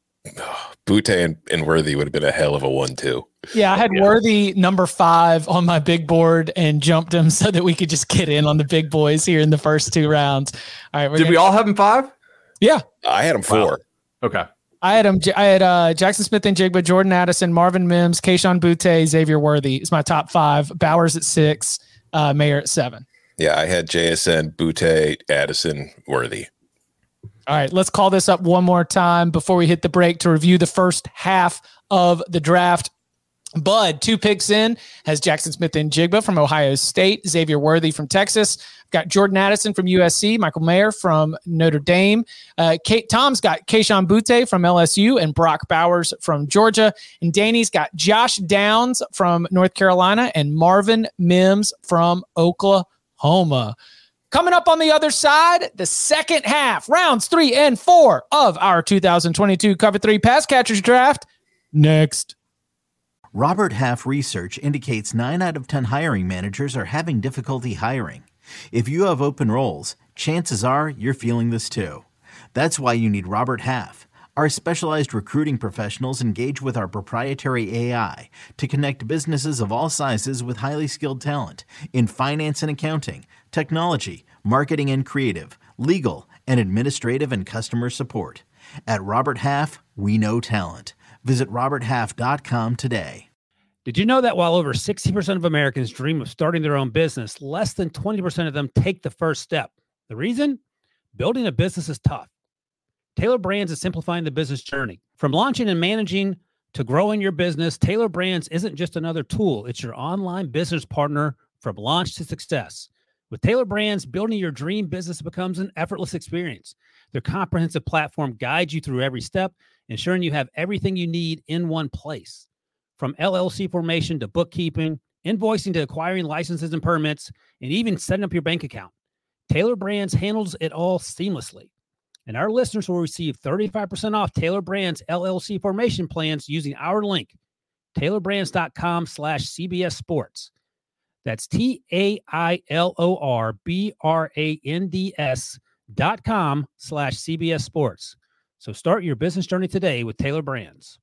[SPEAKER 4] oh, Butte and, and Worthy would have been a hell of a one two.
[SPEAKER 1] Yeah, I had yeah. Worthy number five on my big board and jumped him so that we could just get in on the big boys here in the first two rounds. All right,
[SPEAKER 3] did gonna... we all have him five?
[SPEAKER 1] Yeah,
[SPEAKER 4] I had him four.
[SPEAKER 3] Wow. Okay,
[SPEAKER 1] I had him. I had uh, Jaxon Smith-Njigba, Jordan Addison, Marvin Mims, Kayshon Boutte, Xavier Worthy. It's my top five. Bowers at six, uh, Mayer at seven.
[SPEAKER 4] Yeah, I had J S N, Boutte, Addison, Worthy.
[SPEAKER 1] All right, let's call this up one more time before we hit the break to review the first half of the draft. Bud, two picks in, has Jaxon Smith-Njigba from Ohio State, Xavier Worthy from Texas. Got Jordan Addison from U S C, Michael Mayer from Notre Dame. Uh, Kate, Tom's got Kayshon Boutte from L S U and Brock Bowers from Georgia. And Danny's got Josh Downs from North Carolina and Marvin Mims from Oklahoma. Coming up on the other side, the second half, rounds three and four of our two thousand twenty-two Cover three Pass Catchers Draft. Next.
[SPEAKER 5] Robert Half research indicates nine out of ten hiring managers are having difficulty hiring. If you have open roles, chances are you're feeling this too. That's why you need Robert Half. Our specialized recruiting professionals engage with our proprietary A I to connect businesses of all sizes with highly skilled talent in finance and accounting, technology, marketing and creative, legal, and administrative and customer support. At Robert Half, we know talent. Visit robert half dot com today.
[SPEAKER 6] Did you know that while over sixty percent of Americans dream of starting their own business, less than twenty percent of them take the first step? The reason? Building a business is tough. Taylor Brands is simplifying the business journey. From launching and managing to growing your business, Taylor Brands isn't just another tool. It's your online business partner from launch to success. With Taylor Brands, building your dream business becomes an effortless experience. Their comprehensive platform guides you through every step, ensuring you have everything you need in one place. From L L C formation to bookkeeping, invoicing to acquiring licenses and permits, and even setting up your bank account, Taylor Brands handles it all seamlessly. And our listeners will receive thirty-five percent off Taylor Brands L L C formation plans using our link, taylor brands dot com slash C B S Sports. That's T A I L O R B R A N D S dot com slash C B S Sports. So start your business journey today with Taylor Brands.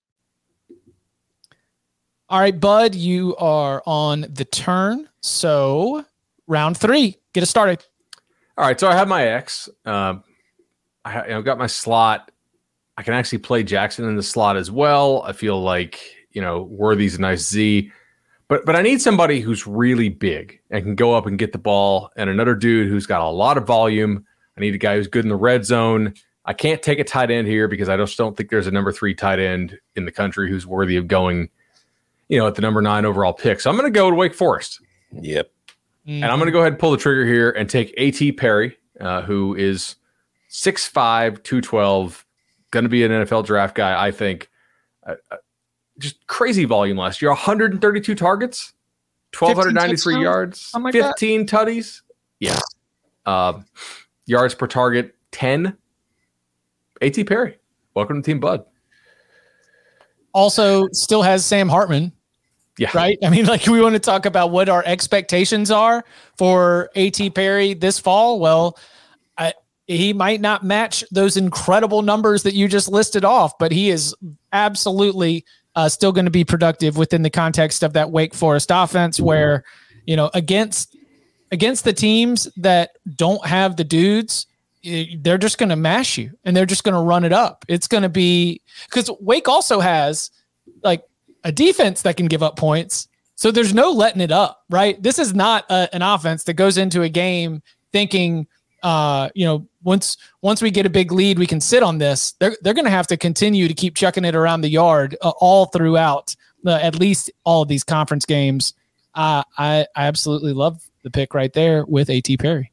[SPEAKER 1] All right, Bud, you are on the turn. So round three, get us started.
[SPEAKER 3] All right, so I have my X. Um, I, I've got my slot. I can actually play Jackson in the slot as well. I feel like, you know, Worthy's a nice Z. But but I need somebody who's really big and can go up and get the ball, and another dude who's got a lot of volume. I need a guy who's good in the red zone. I can't take a tight end here because I just don't think there's a number three tight end in the country who's worthy of going, you know, at the number nine overall pick. So I'm going to go to Wake Forest.
[SPEAKER 4] Yep.
[SPEAKER 3] Mm-hmm. And I'm going to go ahead and pull the trigger here and take A T Perry, uh, who is six five, two twelve, going to be an N F L draft guy, I think. Uh, just crazy volume last year. one hundred thirty-two targets, one thousand two hundred ninety-three yards, like fifteen that. tutties. Yeah. Uh, yards per target, ten. A T Perry, welcome to Team Bud.
[SPEAKER 1] Also, still has Sam Hartman.
[SPEAKER 3] Yeah.
[SPEAKER 1] Right? I mean, like, we want to talk about what our expectations are for A T Perry this fall. Well, I he might not match those incredible numbers that you just listed off, but he is absolutely uh, still going to be productive within the context of that Wake Forest offense where, you know, against, against the teams that don't have the dudes, they're just going to mash you and they're just going to run it up. It's going to be because Wake also has like a defense that can give up points. So there's no letting it up, right? This is not a, an offense that goes into a game thinking, uh, you know, once, once we get a big lead, we can sit on this. They're, they're going to have to continue to keep chucking it around the yard uh, all throughout uh, at least all of these conference games. Uh, I, I absolutely love the pick right there with A T Perry.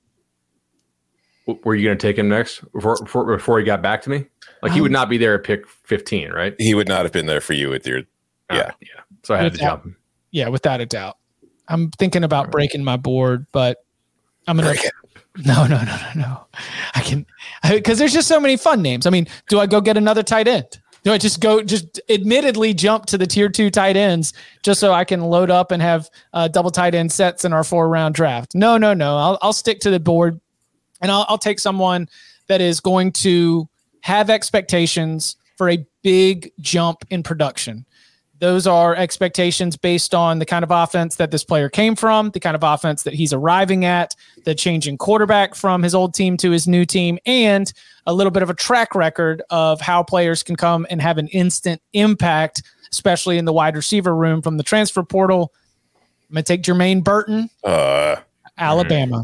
[SPEAKER 3] Were you going to take him next before, before before he got back to me? Like he would not be there at pick fifteen, right?
[SPEAKER 4] He would not have been there for you with your, yeah,
[SPEAKER 3] uh, yeah. So I had
[SPEAKER 1] without,
[SPEAKER 3] to jump him.
[SPEAKER 1] Yeah, without a doubt. I'm thinking about breaking my board, but I'm gonna. No, no, no, no, no. I can because there's just so many fun names. I mean, do I go get another tight end? Do I just go just admittedly jump to the tier two tight ends just so I can load up and have uh, double tight end sets in our four round draft? No, no, no. I'll I'll stick to the board. And I'll, I'll take someone that is going to have expectations for a big jump in production. Those are expectations based on the kind of offense that this player came from, the kind of offense that he's arriving at, the changing quarterback from his old team to his new team, and a little bit of a track record of how players can come and have an instant impact, especially in the wide receiver room from the transfer portal. I'm going to take Jermaine Burton,
[SPEAKER 4] uh,
[SPEAKER 1] Alabama.
[SPEAKER 3] Mm.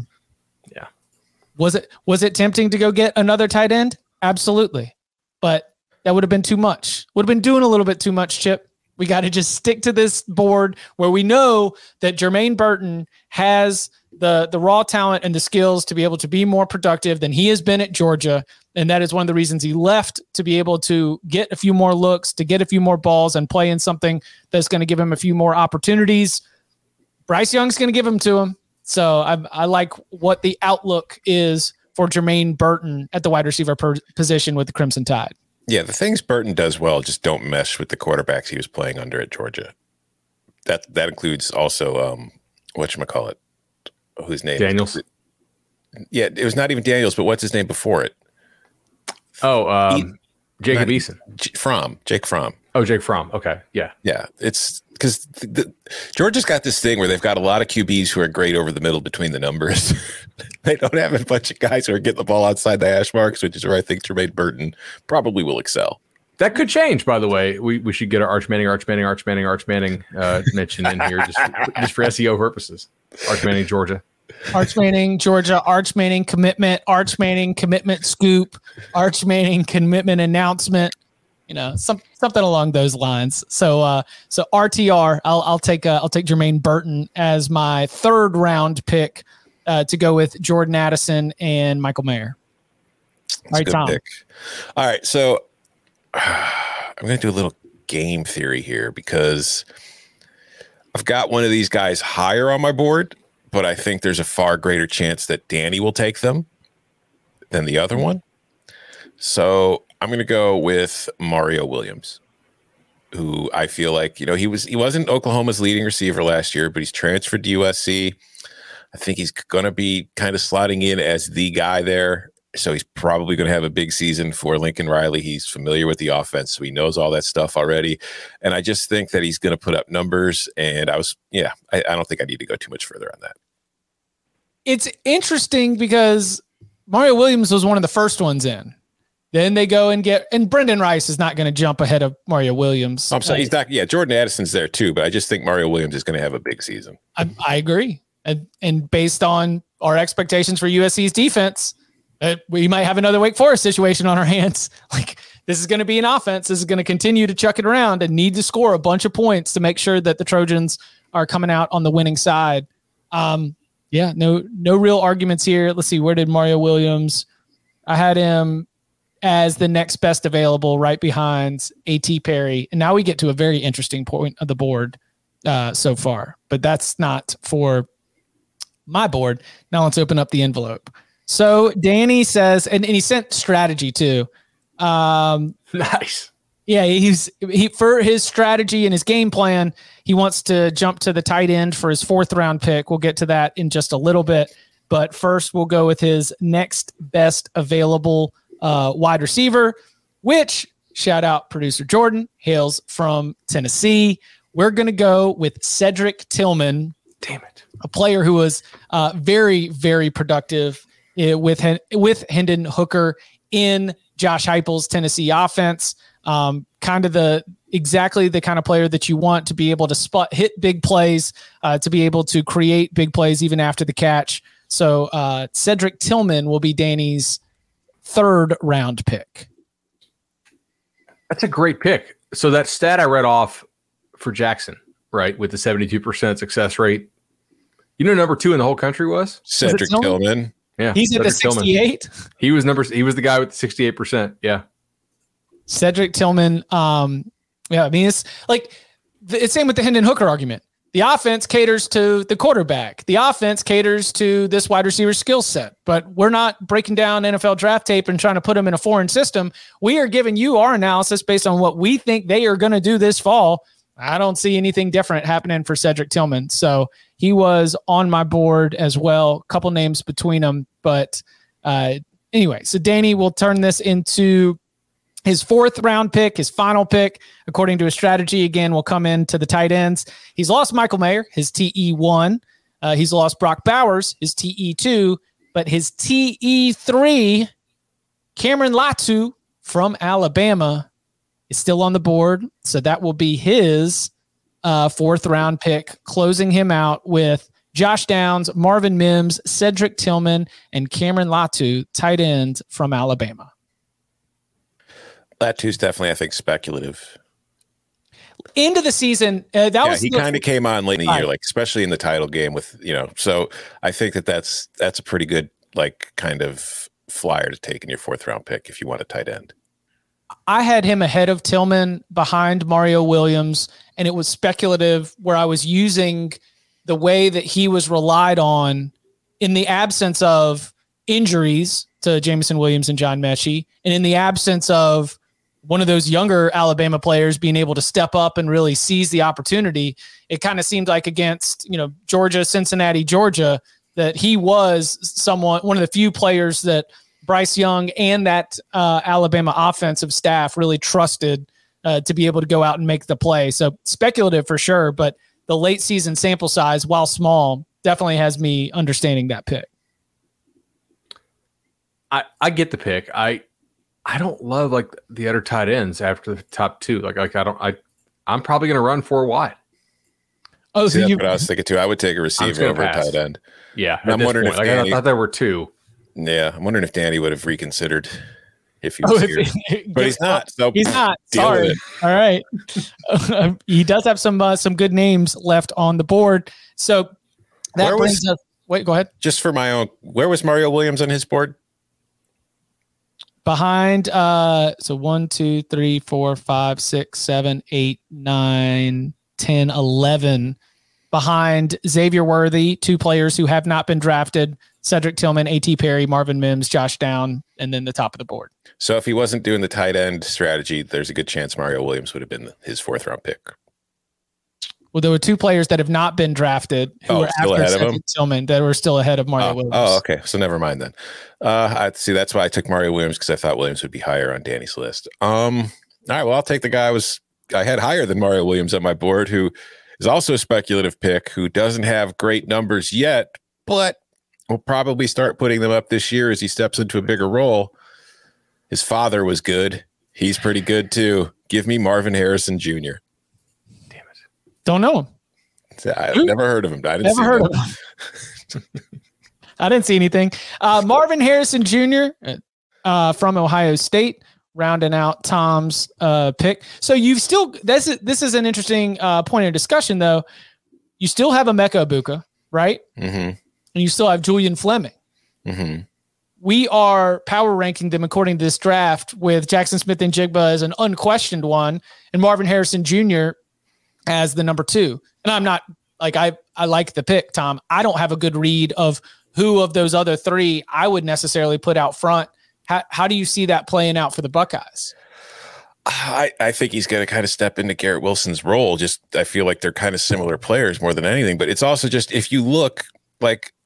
[SPEAKER 1] Was it was it tempting to go get another tight end? Absolutely. But that would have been too much. Would have been doing a little bit too much, Chip. We got to just stick to this board where we know that Jermaine Burton has the, the raw talent and the skills to be able to be more productive than he has been at Georgia. And that is one of the reasons he left, to be able to get a few more looks, to get a few more balls and play in something that's going to give him a few more opportunities. Bryce Young's going to give them to him. So I, I like what the outlook is for Jermaine Burton at the wide receiver per position with the Crimson Tide.
[SPEAKER 4] Yeah, the things Burton does well just don't mesh with the quarterbacks he was playing under at Georgia. That that includes also um, whatchamacallit, whose name?
[SPEAKER 3] Daniels.
[SPEAKER 4] Yeah, it was not even Daniels, but what's his name before it?
[SPEAKER 3] Oh, um,
[SPEAKER 4] he,
[SPEAKER 3] Jacob Eason.
[SPEAKER 4] J- Fromm, Jake Fromm.
[SPEAKER 3] Oh, Jake Fromm. Okay, yeah.
[SPEAKER 4] Yeah, it's because Georgia's got this thing where they've got a lot of Q Bs who are great over the middle between the numbers. They don't have a bunch of guys who are getting the ball outside the hash marks, which is where I think Jermaine Burton probably will excel.
[SPEAKER 3] That could change, by the way. We we should get our Arch Manning, Arch Manning, Arch Manning, Arch Manning uh, mention in here just, just for S E O purposes. Arch Manning, Georgia.
[SPEAKER 1] Arch Manning, Georgia, Arch Manning commitment, Arch Manning commitment scoop, Arch Manning commitment announcement. You know, some something along those lines. So, uh, so R T R, I'll I'll take uh, I'll take Jermaine Burton as my third round pick uh, to go with Jordan Addison and Michael Mayer.
[SPEAKER 4] That's
[SPEAKER 1] All right,
[SPEAKER 4] a good
[SPEAKER 1] Tom.
[SPEAKER 4] pick. All right, so I'm going to do a little game theory here because I've got one of these guys higher on my board, but I think there's a far greater chance that Danny will take them than the other one. So I'm going to go with Mario Williams, who I feel like, you know, he was he wasn't Oklahoma's leading receiver last year, but he's transferred to U S C. I think he's going to be kind of slotting in as the guy there. So he's probably going to have a big season for Lincoln Riley. He's familiar with the offense, so he knows all that stuff already. And I just think that he's going to put up numbers. And I was, yeah, I, I don't think I need to go too much further on that.
[SPEAKER 1] It's interesting because Mario Williams was one of the first ones in. Then they go and get, and Brendan Rice is not going to jump ahead of Mario Williams.
[SPEAKER 4] I'm sorry, he's not. Yeah, Jordan Addison's there too, but I just think Mario Williams is going to have a big season.
[SPEAKER 1] I, I agree, and and based on our expectations for U S C's defense, uh, we might have another Wake Forest situation on our hands. Like this is going to be an offense. This is going to continue to chuck it around and need to score a bunch of points to make sure that the Trojans are coming out on the winning side. Um, yeah, no no real arguments here. Let's see, where did Mario Williams? I had him as the next best available, right behind A T Perry. And now we get to a very interesting point of the board uh, so far, but that's not for my board. Now let's open up the envelope. So Danny says, and, and he sent strategy too. Um,
[SPEAKER 3] nice.
[SPEAKER 1] Yeah, he's he for his strategy and his game plan. He wants to jump to the tight end for his fourth round pick. We'll get to that in just a little bit. But first, we'll go with his next best available uh, wide receiver, which, shout out producer Jordan, hails from Tennessee. We're going to go with Cedric Tillman.
[SPEAKER 3] Damn it.
[SPEAKER 1] A player who was uh, very, very productive uh, with, with Hendon Hooker in Josh Heupel's Tennessee offense. Um, kind of the exactly the kind of player that you want to be able to spot, hit big plays, uh, to be able to create big plays even after the catch. So uh, Cedric Tillman will be Danny's third round pick.
[SPEAKER 3] That's a great pick. So that stat I read off for Jackson, right, with the seventy-two percent success rate, you know, number two in the whole country was
[SPEAKER 4] Cedric
[SPEAKER 1] Tillman?
[SPEAKER 4] Tillman.
[SPEAKER 3] Yeah,
[SPEAKER 1] he's at the sixty-eight.
[SPEAKER 3] Tillman. He was number. He was the guy with sixty-eight percent. Yeah,
[SPEAKER 1] Cedric Tillman. Um, yeah, I mean, it's like the, it's same with the Hendon Hooker argument. The offense caters to the quarterback. The offense caters to this wide receiver skill set. But we're not breaking down N F L draft tape and trying to put them in a foreign system. We are giving you our analysis based on what we think they are going to do this fall. I don't see anything different happening for Cedric Tillman. So he was on my board as well. A couple names between them. But uh, anyway, so Danny will turn this into his fourth round pick, his final pick, according to his strategy. Again, will come into the tight ends. He's lost Michael Mayer, his T E one. Uh, he's lost Brock Bowers, his T E two. But his T E three, Cameron Latu from Alabama, is still on the board. So that will be his uh, fourth round pick, closing him out with Josh Downs, Marvin Mims, Cedric Tillman, and Cameron Latu, tight end from Alabama.
[SPEAKER 4] Latu's definitely, I think, speculative.
[SPEAKER 1] End of the season, uh, that
[SPEAKER 4] yeah,
[SPEAKER 1] was
[SPEAKER 4] he
[SPEAKER 1] the,
[SPEAKER 4] kind of came on late in the
[SPEAKER 1] right.
[SPEAKER 4] year, like especially in the title game with, you know, so I think that that's, that's a pretty good, like, kind of flyer to take in your fourth round pick if you want a tight end.
[SPEAKER 1] I had him ahead of Tillman, behind Mario Williams, and it was speculative where I was using the way that he was relied on in the absence of injuries to Jameson Williams and John Mechie, and in the absence of one of those younger Alabama players being able to step up and really seize the opportunity. It kind of seemed like against, you know, Georgia, Cincinnati, Georgia, that he was someone, one of the few players that Bryce Young and that uh, Alabama offensive staff really trusted uh, to be able to go out and make the play. So speculative for sure, but the late season sample size, while small, definitely has me understanding that pick.
[SPEAKER 3] I, I get the pick. I I don't love like the other tight ends after the top two. Like like I don't I I'm probably gonna run four wide.
[SPEAKER 1] Oh, so
[SPEAKER 4] See, that's
[SPEAKER 1] you,
[SPEAKER 4] what I was thinking too. I would take a receiver over a tight end.
[SPEAKER 3] Yeah,
[SPEAKER 4] And I'm wondering
[SPEAKER 3] point.
[SPEAKER 4] if
[SPEAKER 3] like,
[SPEAKER 4] Danny,
[SPEAKER 3] I thought there were two.
[SPEAKER 4] Yeah, I'm wondering if Danny would have reconsidered if he was
[SPEAKER 1] oh,
[SPEAKER 4] here, but he's not. So
[SPEAKER 1] he's not.
[SPEAKER 4] deal with
[SPEAKER 1] Sorry.
[SPEAKER 4] it.
[SPEAKER 1] All right. He does have some uh, some good names left on the board. So that
[SPEAKER 4] Where
[SPEAKER 1] brings
[SPEAKER 4] was-
[SPEAKER 1] us. Wait, go ahead.
[SPEAKER 4] Just for my own, where was Mario Williams on his board?
[SPEAKER 1] Behind, uh, so one, two, three, four, five, six, seven, eight, nine, ten, eleven. Behind Xavier Worthy, two players who have not been drafted: Cedric Tillman, A T Perry, Marvin Mims, Josh Down, and then the top of the board.
[SPEAKER 4] So if he wasn't doing the tight end strategy, there's a good chance Mario Williams would have been his fourth round pick.
[SPEAKER 1] Well, there were two players that have not been drafted who
[SPEAKER 4] Oh,
[SPEAKER 1] were
[SPEAKER 4] still
[SPEAKER 1] after
[SPEAKER 4] ahead of
[SPEAKER 1] Cedric
[SPEAKER 4] him?
[SPEAKER 1] Tillman that were still ahead of Mario
[SPEAKER 4] Oh,
[SPEAKER 1] Williams.
[SPEAKER 4] oh, okay. So never mind then. Uh, I see. That's why I took Mario Williams, because I thought Williams would be higher on Danny's list. Um, all right. Well, I'll take the guy I was I had higher than Mario Williams on my board, who is also a speculative pick, who doesn't have great numbers yet, but will probably start putting them up this year as he steps into a bigger role. His father was good. He's pretty good too. Give me Marvin Harrison Junior
[SPEAKER 3] Damn it.
[SPEAKER 1] Don't know him.
[SPEAKER 4] I've never heard of him. I didn't
[SPEAKER 1] Never
[SPEAKER 4] see
[SPEAKER 1] heard
[SPEAKER 4] him.
[SPEAKER 1] of him. I didn't see anything. Uh, Marvin Harrison Junior uh, from Ohio State, rounding out Tom's uh, pick. So you've still, this is, this is an interesting uh, point of discussion though. You still have Emeka Egbuka, right?
[SPEAKER 4] Mm-hmm.
[SPEAKER 1] And you still have Julian Fleming.
[SPEAKER 4] Mm-hmm.
[SPEAKER 1] We are power ranking them according to this draft, with Jackson Smith and Jigba as an unquestioned one and Marvin Harrison Junior as the number two. And I'm not like, I, I like the pick, Tom. I don't have a good read of who of those other three I would necessarily put out front. How, how do you see that playing out for the Buckeyes?
[SPEAKER 4] I, I think he's going to kind of step into Garrett Wilson's role. Just, I feel like they're kind of similar players more than anything, but it's also just, if you look like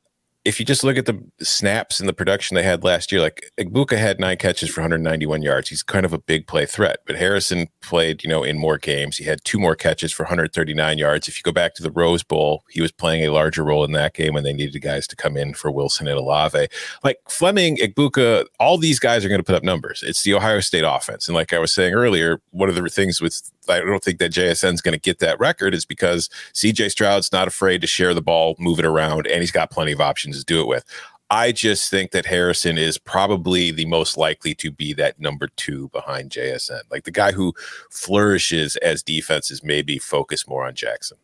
[SPEAKER 4] if you just look at the snaps and the production they had last year, like Egbuka had nine catches for one hundred ninety-one yards. He's kind of a big play threat, but Harrison played, you know, in more games. He had two more catches for one hundred thirty-nine yards. If you go back to the Rose Bowl, he was playing a larger role in that game when they needed guys to come in for Wilson and Olave. Like Fleming, Egbuka, all these guys are going to put up numbers. It's the Ohio State offense. And like I was saying earlier, one of the things with, I don't think that J S N is going to get that record is because C J Stroud's not afraid to share the ball, move it around, and he's got plenty of options to do it with. I just think that Harrison is probably the most likely to be that number two behind J S N, like the guy who flourishes as defenses maybe focus more on Jackson.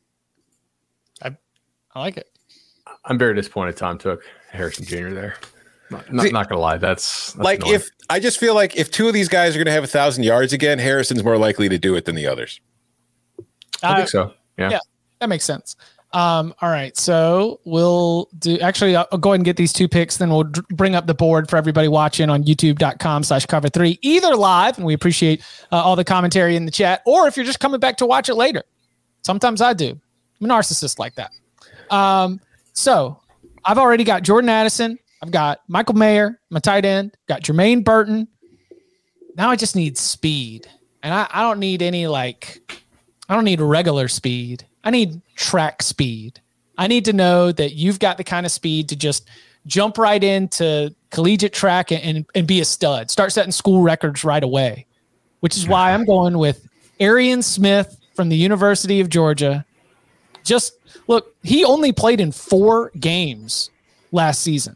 [SPEAKER 1] I, I like it.
[SPEAKER 3] I'm very disappointed Tom took Harrison Junior there. Not, not, not gonna lie, that's, that's
[SPEAKER 4] like
[SPEAKER 3] annoying.
[SPEAKER 4] if I just feel like if two of these guys are gonna have a thousand yards again, Harrison's more likely to do it than the others.
[SPEAKER 3] I think so. Yeah,
[SPEAKER 1] yeah, that makes sense. Um, all right, so we'll do. Actually, I'll, I'll go ahead and get these two picks. Then we'll d- bring up the board for everybody watching on YouTube dot com slash cover three, either live, and we appreciate uh, all the commentary in the chat, or if you're just coming back to watch it later. Sometimes I do. I'm a narcissist like that. Um, so I've already got Jordan Addison. I've got Michael Mayer, my tight end, got Jermaine Burton. Now I just need speed. And I, I don't need any like, I don't need regular speed. I need track speed. I need to know that you've got the kind of speed to just jump right into collegiate track and, and, and be a stud. Start setting school records right away, which is why I'm going with Arian Smith from the University of Georgia. Just look, he only played in four games last season.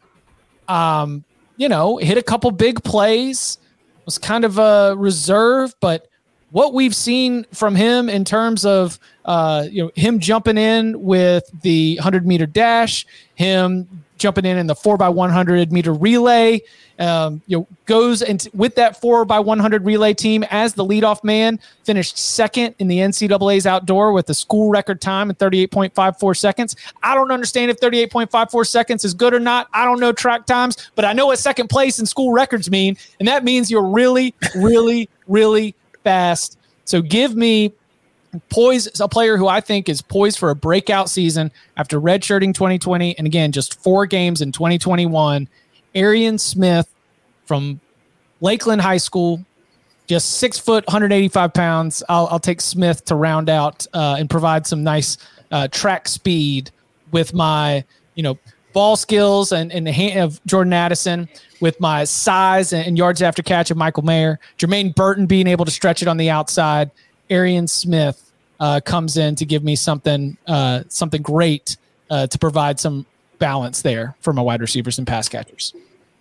[SPEAKER 1] Um, you know, hit a couple big plays, was kind of a reserve, but what we've seen from him in terms of, uh, you know, him jumping in with the hundred meter dash, him jumping in in the four by one hundred meter relay, um, you know, goes into with that four by one hundred relay team as the leadoff man, finished second in the N C double A's outdoor with a school record time in thirty-eight point five four seconds. I don't understand if thirty-eight point five four seconds is good or not. I don't know track times, but I know what second place in school records mean. And that means you're really, really, really fast. So give me poise, a player who I think is poised for a breakout season after redshirting twenty twenty. And again, just four games in twenty twenty-one, Arian Smith from Lakeland High School, just six foot, one hundred eighty-five pounds. I'll, I'll take Smith to round out uh, and provide some nice uh, track speed with my, you know, ball skills and in the hand of Jordan Addison, with my size and, and yards after catch of Michael Mayer, Jermaine Burton being able to stretch it on the outside. Arian Smith uh, comes in to give me something, uh, something great uh, to provide some balance there for my wide receivers and pass catchers.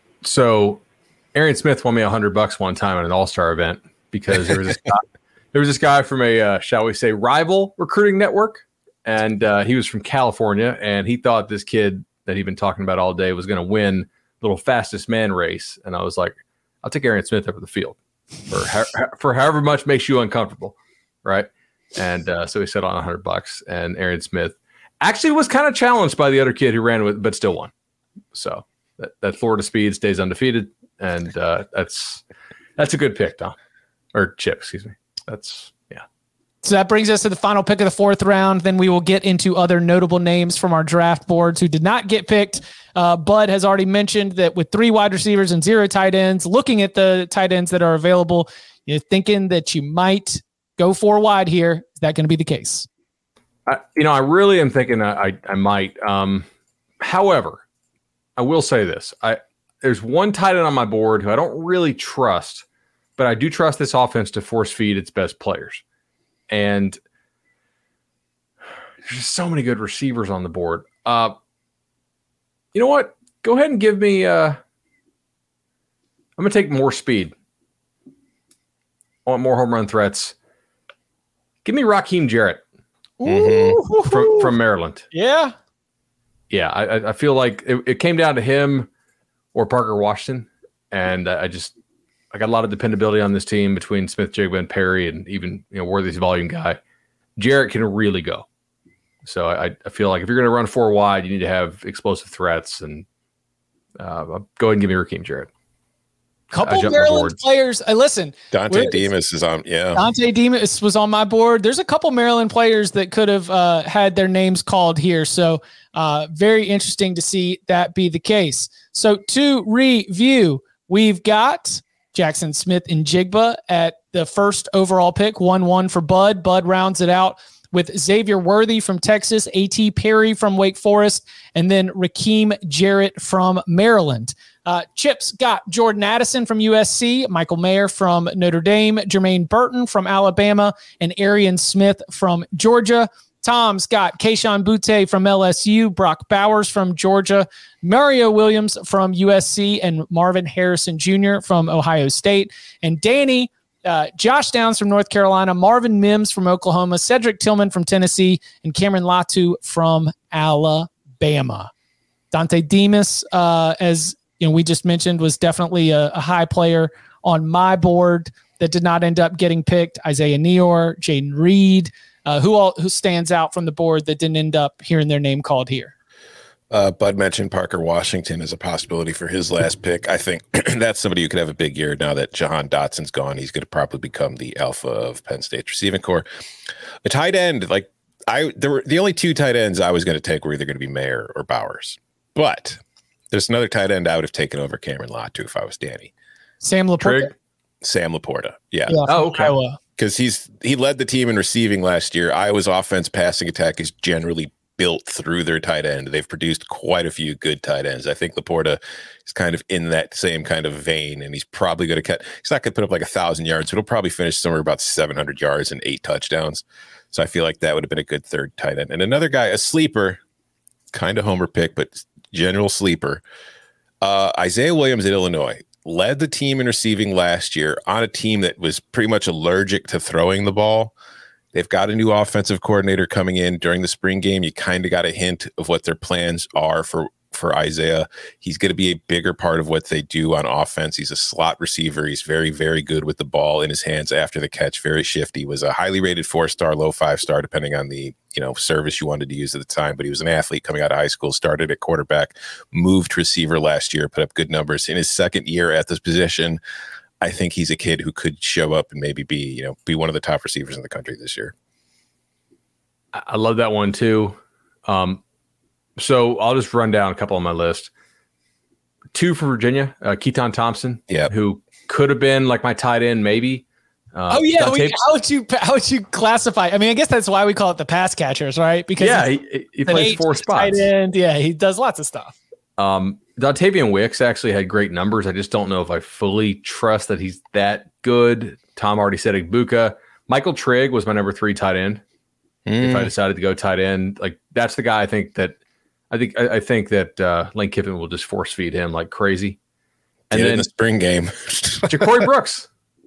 [SPEAKER 3] So Arian Smith won me a hundred bucks one time at an all-star event because there was this guy, there was this guy from a, uh, shall we say, rival recruiting network. And uh, he was from California, and he thought this kid that he'd been talking about all day was going to win little fastest man race. And I was like, I'll take Arian Smith over the field for, ho- for however much makes you uncomfortable. Right. And uh, so he set on a hundred bucks, and Arian Smith actually was kind of challenged by the other kid who ran with, but still won. So that, that Florida speed stays undefeated. And uh, that's, that's a good pick, Tom, or Chip, excuse me. That's, yeah.
[SPEAKER 1] So that brings us to the final pick of the fourth round. Then we will get into other notable names from our draft boards who did not get picked. Uh, Bud has already mentioned that with three wide receivers and zero tight ends, looking at the tight ends that are available, you're thinking that you might go four wide here. Is that going to be the case?
[SPEAKER 3] I, you know, I really am thinking I, I, I might. Um, however, I will say this. I There's one tight end on my board who I don't really trust, but I do trust this offense to force feed its best players. And there's just so many good receivers on the board. Uh, you know what? Go ahead and give me uh, – I'm going to take more speed. I want more home run threats. Give me Raheem Jarrett mm-hmm. from, from Maryland.
[SPEAKER 1] Yeah.
[SPEAKER 3] Yeah, I, I feel like it, it came down to him or Parker Washington, and I just – I got a lot of dependability on this team between Smith, Jigba, and Perry, and even, you know, Worthy's volume guy. Jarrett can really go. So I, I feel like if you're going to run four wide, you need to have explosive threats. And uh, go ahead and give me Raheem Jarrett.
[SPEAKER 1] Couple Maryland players. Uh, listen,
[SPEAKER 4] Dante Demas is on. Yeah,
[SPEAKER 1] Dante Demas was on my board. There's a couple Maryland players that could have uh, had their names called here. So uh, very interesting to see that be the case. So to review, we've got Jackson Smith and Jigba at the first overall pick, one one for Bud. Bud rounds it out with Xavier Worthy from Texas, A T Perry from Wake Forest, and then Rakeem Jarrett from Maryland. Uh, Chips got Jordan Addison from U S C, Michael Mayer from Notre Dame, Jermaine Burton from Alabama, and Arian Smith from Georgia. Tom's got Keyshawn Butte from L S U, Brock Bowers from Georgia, Mario Williams from U S C, and Marvin Harrison Junior from Ohio State. And Danny, uh, Josh Downs from North Carolina, Marvin Mims from Oklahoma, Cedric Tillman from Tennessee, and Cameron Latu from Alabama. Dante Demas, uh, as you know, we just mentioned, was definitely a, a high player on my board that did not end up getting picked. Isaiah Neyor, Jaden Reed, uh, who all who stands out from the board that didn't end up hearing their name called here.
[SPEAKER 4] Uh, Bud mentioned Parker Washington as a possibility for his last pick. I think that's somebody who could have a big year now that Jahan Dotson's gone. He's going to probably become the alpha of Penn State's receiving core. A tight end, like I, there were the only two tight ends I was going to take were either going to be Mayer or Bowers, but there's another tight end I would have taken over Cameron Latu if I was Danny.
[SPEAKER 1] Sam Laporta.
[SPEAKER 4] Sam Laporta. Yeah.
[SPEAKER 1] yeah oh, okay.
[SPEAKER 4] Because he's he led the team in receiving last year. Iowa's offense passing attack is generally built through their tight end. They've produced quite a few good tight ends. I think Laporta is kind of in that same kind of vein, and he's probably going to cut. He's not going to put up like a thousand yards, but he'll probably finish somewhere about seven hundred yards and eight touchdowns. So I feel like that would have been a good third tight end. And another guy, a sleeper, kind of homer pick, but general sleeper. Uh, Isaiah Williams at Illinois led the team in receiving last year on a team that was pretty much allergic to throwing the ball. They've got a new offensive coordinator coming in during the spring game. You kind of got a hint of what their plans are for, for Isaiah. He's going to be a bigger part of what they do on offense. He's a slot receiver. He's very, very good with the ball in his hands after the catch. Very shifty. Was a highly rated four-star, low five-star, depending on the you know service you wanted to use at the time. But he was an athlete coming out of high school, started at quarterback, moved receiver last year, put up good numbers. In his second year at this position, I think he's a kid who could show up and maybe be, you know, be one of the top receivers in the country this year.
[SPEAKER 3] I love that one too. Um, so I'll just run down a couple on my list. Two for Virginia, uh, Keaton Thompson,
[SPEAKER 4] yeah,
[SPEAKER 3] who could have been like my tight end, maybe. Uh,
[SPEAKER 1] oh yeah, we, how would you how would you classify? I mean, I guess that's why we call it the pass catchers, right? Because
[SPEAKER 3] yeah, he, he plays four spots.
[SPEAKER 1] Tight end, yeah, he does lots of stuff.
[SPEAKER 3] Um, Dontavian Wicks actually had great numbers. I just don't know if I fully trust that he's that good. Tom already said Igbuka. Michael Trigg was my number three tight end. Mm. If I decided to go tight end, like that's the guy I think that I think I, I think that uh, Lane Kiffin will just force feed him like crazy.
[SPEAKER 4] And Get then in the spring game,
[SPEAKER 3] Ja'Cory Brooks.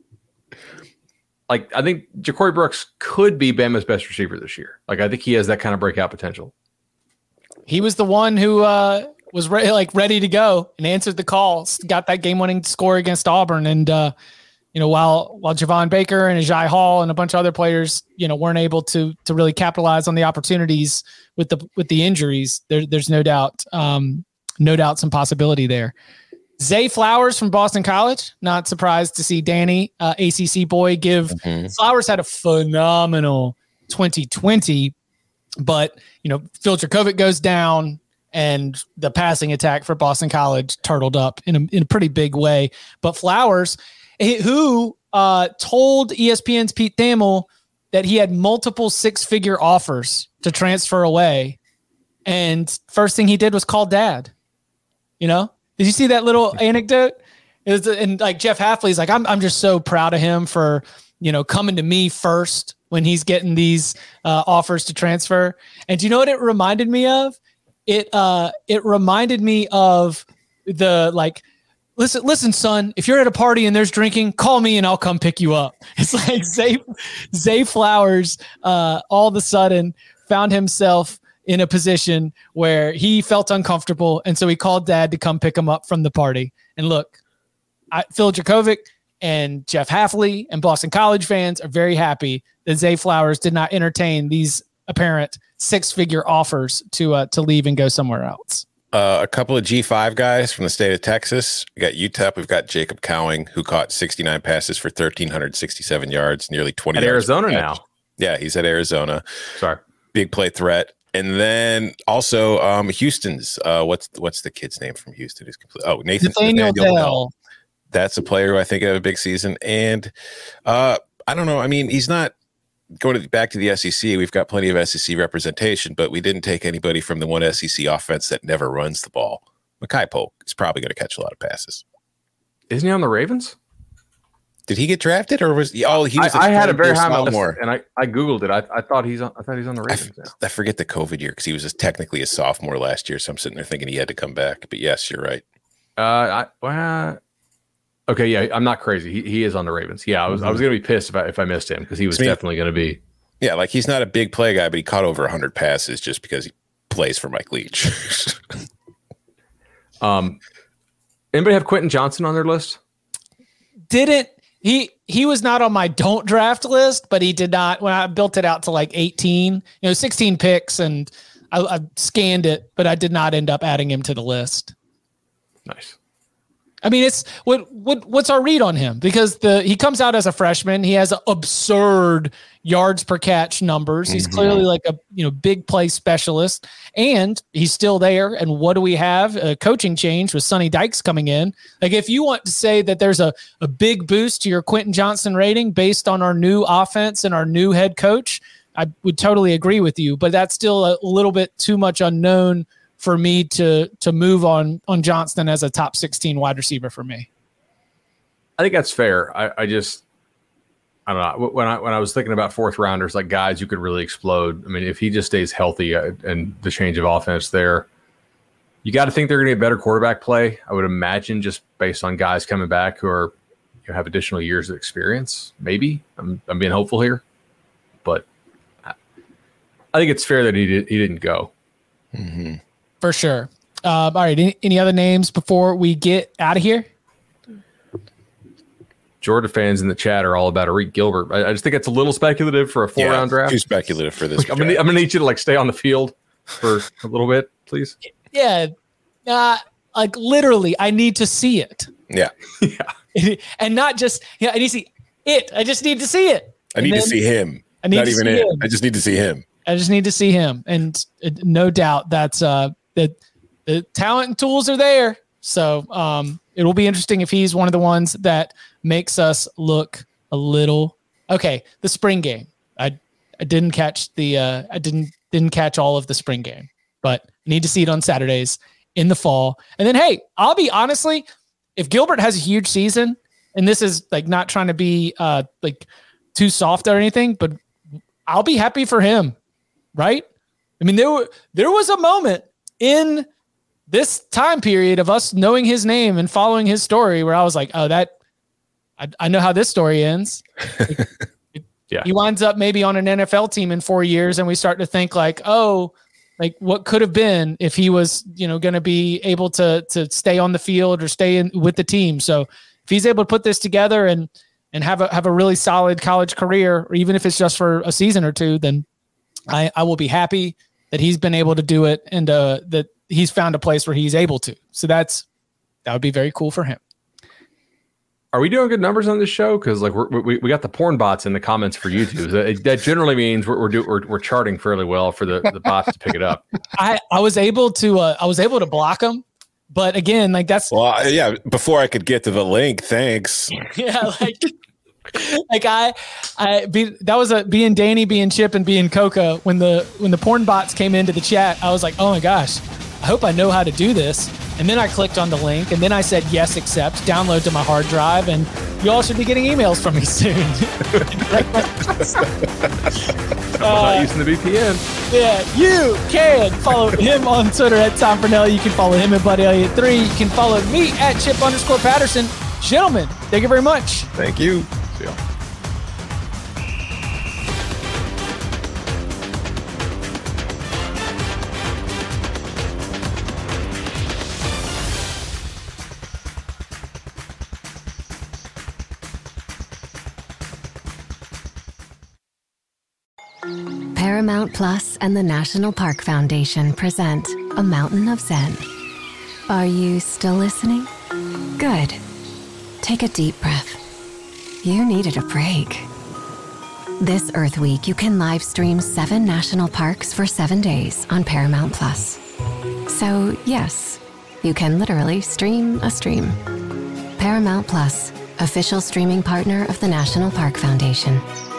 [SPEAKER 3] Like I think Ja'Cory Brooks could be Bama's best receiver this year. Like I think he has that kind of breakout potential.
[SPEAKER 1] He was the one who uh, was re- like ready to go and answered the call, got that game-winning score against Auburn, and uh, you know while while Javon Baker and Ajay Hall and a bunch of other players, you know, weren't able to to really capitalize on the opportunities with the with the injuries. There, there's no doubt, um, no doubt, some possibility there. Zay Flowers from Boston College. Not surprised to see Danny, uh, A C C boy, give mm-hmm. Flowers had a phenomenal twenty twenty, but you know Phil Dracovic goes down, and the passing attack for Boston College turtled up in a in a pretty big way. But Flowers, who uh, told E S P N's Pete Thamel that he had multiple six-figure offers to transfer away, and first thing he did was call dad. You know. Did you see that little anecdote? It was, and like Jeff Hafley's like, I'm I'm just so proud of him for, you know, coming to me first when he's getting these uh, offers to transfer. And do you know what it reminded me of? It uh it reminded me of the like, listen, listen, son, if you're at a party and there's drinking, call me and I'll come pick you up. It's like Zay Zay Flowers uh, all of a sudden found himself in a position where he felt uncomfortable. And so he called dad to come pick him up from the party. And look, I, Phil Dracovic and Jeff Hafley and Boston College fans are very happy that Zay Flowers did not entertain these apparent six figure offers to, uh, to leave and go somewhere else.
[SPEAKER 4] Uh, a couple of G five guys from the state of Texas. We got U T E P. We've got Jacob Cowing, who caught sixty-nine passes for one thousand three hundred sixty-seven yards, nearly twenty.
[SPEAKER 3] At Arizona now.
[SPEAKER 4] Yeah, he's at Arizona.
[SPEAKER 3] Sorry.
[SPEAKER 4] Big play threat. And then also um, Houston's. Uh, what's what's the kid's name from Houston? Who's complete? Oh, Nathan
[SPEAKER 1] Nathaniel
[SPEAKER 4] Nathaniel
[SPEAKER 1] Dell.
[SPEAKER 4] Dell. That's a player who I think had a big season. And uh, I don't know. I mean, he's not going to, back to the S E C. We've got plenty of S E C representation, but we didn't take anybody from the one S E C offense that never runs the ball. Makai Polk is probably going to catch a lot of passes.
[SPEAKER 3] Isn't he on the Ravens?
[SPEAKER 4] Did he get drafted, or was he? Oh, he was.
[SPEAKER 3] I, I had a very high on my list, and I, I googled it. I, I thought he's on. I thought he's on the Ravens
[SPEAKER 4] I,
[SPEAKER 3] now.
[SPEAKER 4] I forget the COVID year because he was just technically a sophomore last year. So I'm sitting there thinking he had to come back. But yes, you're right.
[SPEAKER 3] Uh, I, well, okay, yeah, I'm not crazy. He he is on the Ravens. Yeah, I was mm-hmm. I was gonna be pissed if I if I missed him because he was I mean, definitely gonna be.
[SPEAKER 4] Yeah, like he's not a big play guy, but he caught over one hundred passes just because he plays for Mike Leach.
[SPEAKER 3] um, anybody have Quentin Johnson on their list?
[SPEAKER 1] Didn't he? He was not on my don't draft list, but he did not. When I built it out to like eighteen, you know, sixteen picks, and I, I scanned it, but I did not end up adding him to the list.
[SPEAKER 3] Nice.
[SPEAKER 1] I mean, it's what what what's our read on him? Because the he comes out as a freshman, he has absurd yards per catch numbers. He's mm-hmm. clearly like a you know big play specialist, and he's still there. And what do we have? A coaching change with Sonny Dykes coming in. Like, if you want to say that there's a a big boost to your Quentin Johnson rating based on our new offense and our new head coach, I would totally agree with you. But that's still a little bit too much unknown for me to to move on on Johnston as a top sixteen wide receiver for me.
[SPEAKER 3] I think that's fair. I, I just I don't know when I when I was thinking about fourth rounders, like guys who could really explode. I mean, if he just stays healthy uh, and the change of offense there, you got to think they're going to get better quarterback play. I would imagine just based on guys coming back who are you know, have additional years of experience. Maybe I'm I'm being hopeful here, but I, I think it's fair that he did, he didn't go.
[SPEAKER 4] Mm-hmm.
[SPEAKER 1] For sure. Uh, all right. Any, any other names before we get out of here?
[SPEAKER 3] Georgia fans in the chat are all about Arik Gilbert. I, I just think it's a little speculative for a four yeah, round draft.
[SPEAKER 4] Too speculative for this.
[SPEAKER 3] I'm gonna, I'm gonna need you to like stay on the field for a little bit, please.
[SPEAKER 1] Yeah. Uh, like literally, I need to see it.
[SPEAKER 4] Yeah.
[SPEAKER 1] Yeah. And not just, yeah, I need to see it. I just need to see it.
[SPEAKER 4] I need to see him.
[SPEAKER 1] I need
[SPEAKER 4] not
[SPEAKER 1] to
[SPEAKER 4] even
[SPEAKER 1] see
[SPEAKER 4] it.
[SPEAKER 1] him.
[SPEAKER 4] I just need to see him.
[SPEAKER 1] I just need to see him. And uh, no doubt that's, uh, that the talent and tools are there. So um, it will be interesting if he's one of the ones that makes us look a little okay. The spring game, I I didn't catch the uh, I didn't didn't catch all of the spring game, but need to see it on Saturdays in the fall. And then hey, I'll be honestly, if Gilbert has a huge season, and this is like not trying to be uh, like too soft or anything, but I'll be happy for him, right? I mean, there were there was a moment in this time period of us knowing his name and following his story where I was like, oh, that I, I know how this story ends. It, it, yeah. He winds up maybe on an N F L team in four years. And we start to think like, oh, like what could have been if he was, you know, going to be able to, to stay on the field or stay in with the team. So if he's able to put this together and, and have a, have a really solid college career, or even if it's just for a season or two, then I, I will be happy that he's been able to do it and uh, that he's found a place where he's able to. So that's, that would be very cool for him.
[SPEAKER 3] Are we doing good numbers on this show? Because like we're, we we got the porn bots in the comments for YouTube. That, that generally means we're we're, do, we're we're charting fairly well for the, the bots to pick it up.
[SPEAKER 1] I, I was able to uh, I was able to block them, but again, like that's
[SPEAKER 4] well, yeah. Before I could get to the link, thanks.
[SPEAKER 1] Yeah, like like I I be that was a being Danny, being Chip, and being Coca. When the when the porn bots came into the chat, I was like, oh my gosh, I hope I know how to do this. And then I clicked on the link, and then I said, yes, accept, download to my hard drive, and you all should be getting emails from me soon.
[SPEAKER 3] uh, not using the V P N.
[SPEAKER 1] Yeah, you can follow him on Twitter at Tom Fernelli. You can follow him at Buddy Elliott three. You can follow me at Chip underscore Patterson. Gentlemen, thank you very much.
[SPEAKER 4] Thank you.
[SPEAKER 3] See y'all.
[SPEAKER 7] Paramount Plus and the National Park Foundation present A Mountain of Zen. Are you still listening? Good. Take a deep breath. You needed a break. This Earth Week, you can live stream seven national parks for seven days on Paramount Plus. So, yes, you can literally stream a stream. Paramount Plus, official streaming partner of the National Park Foundation.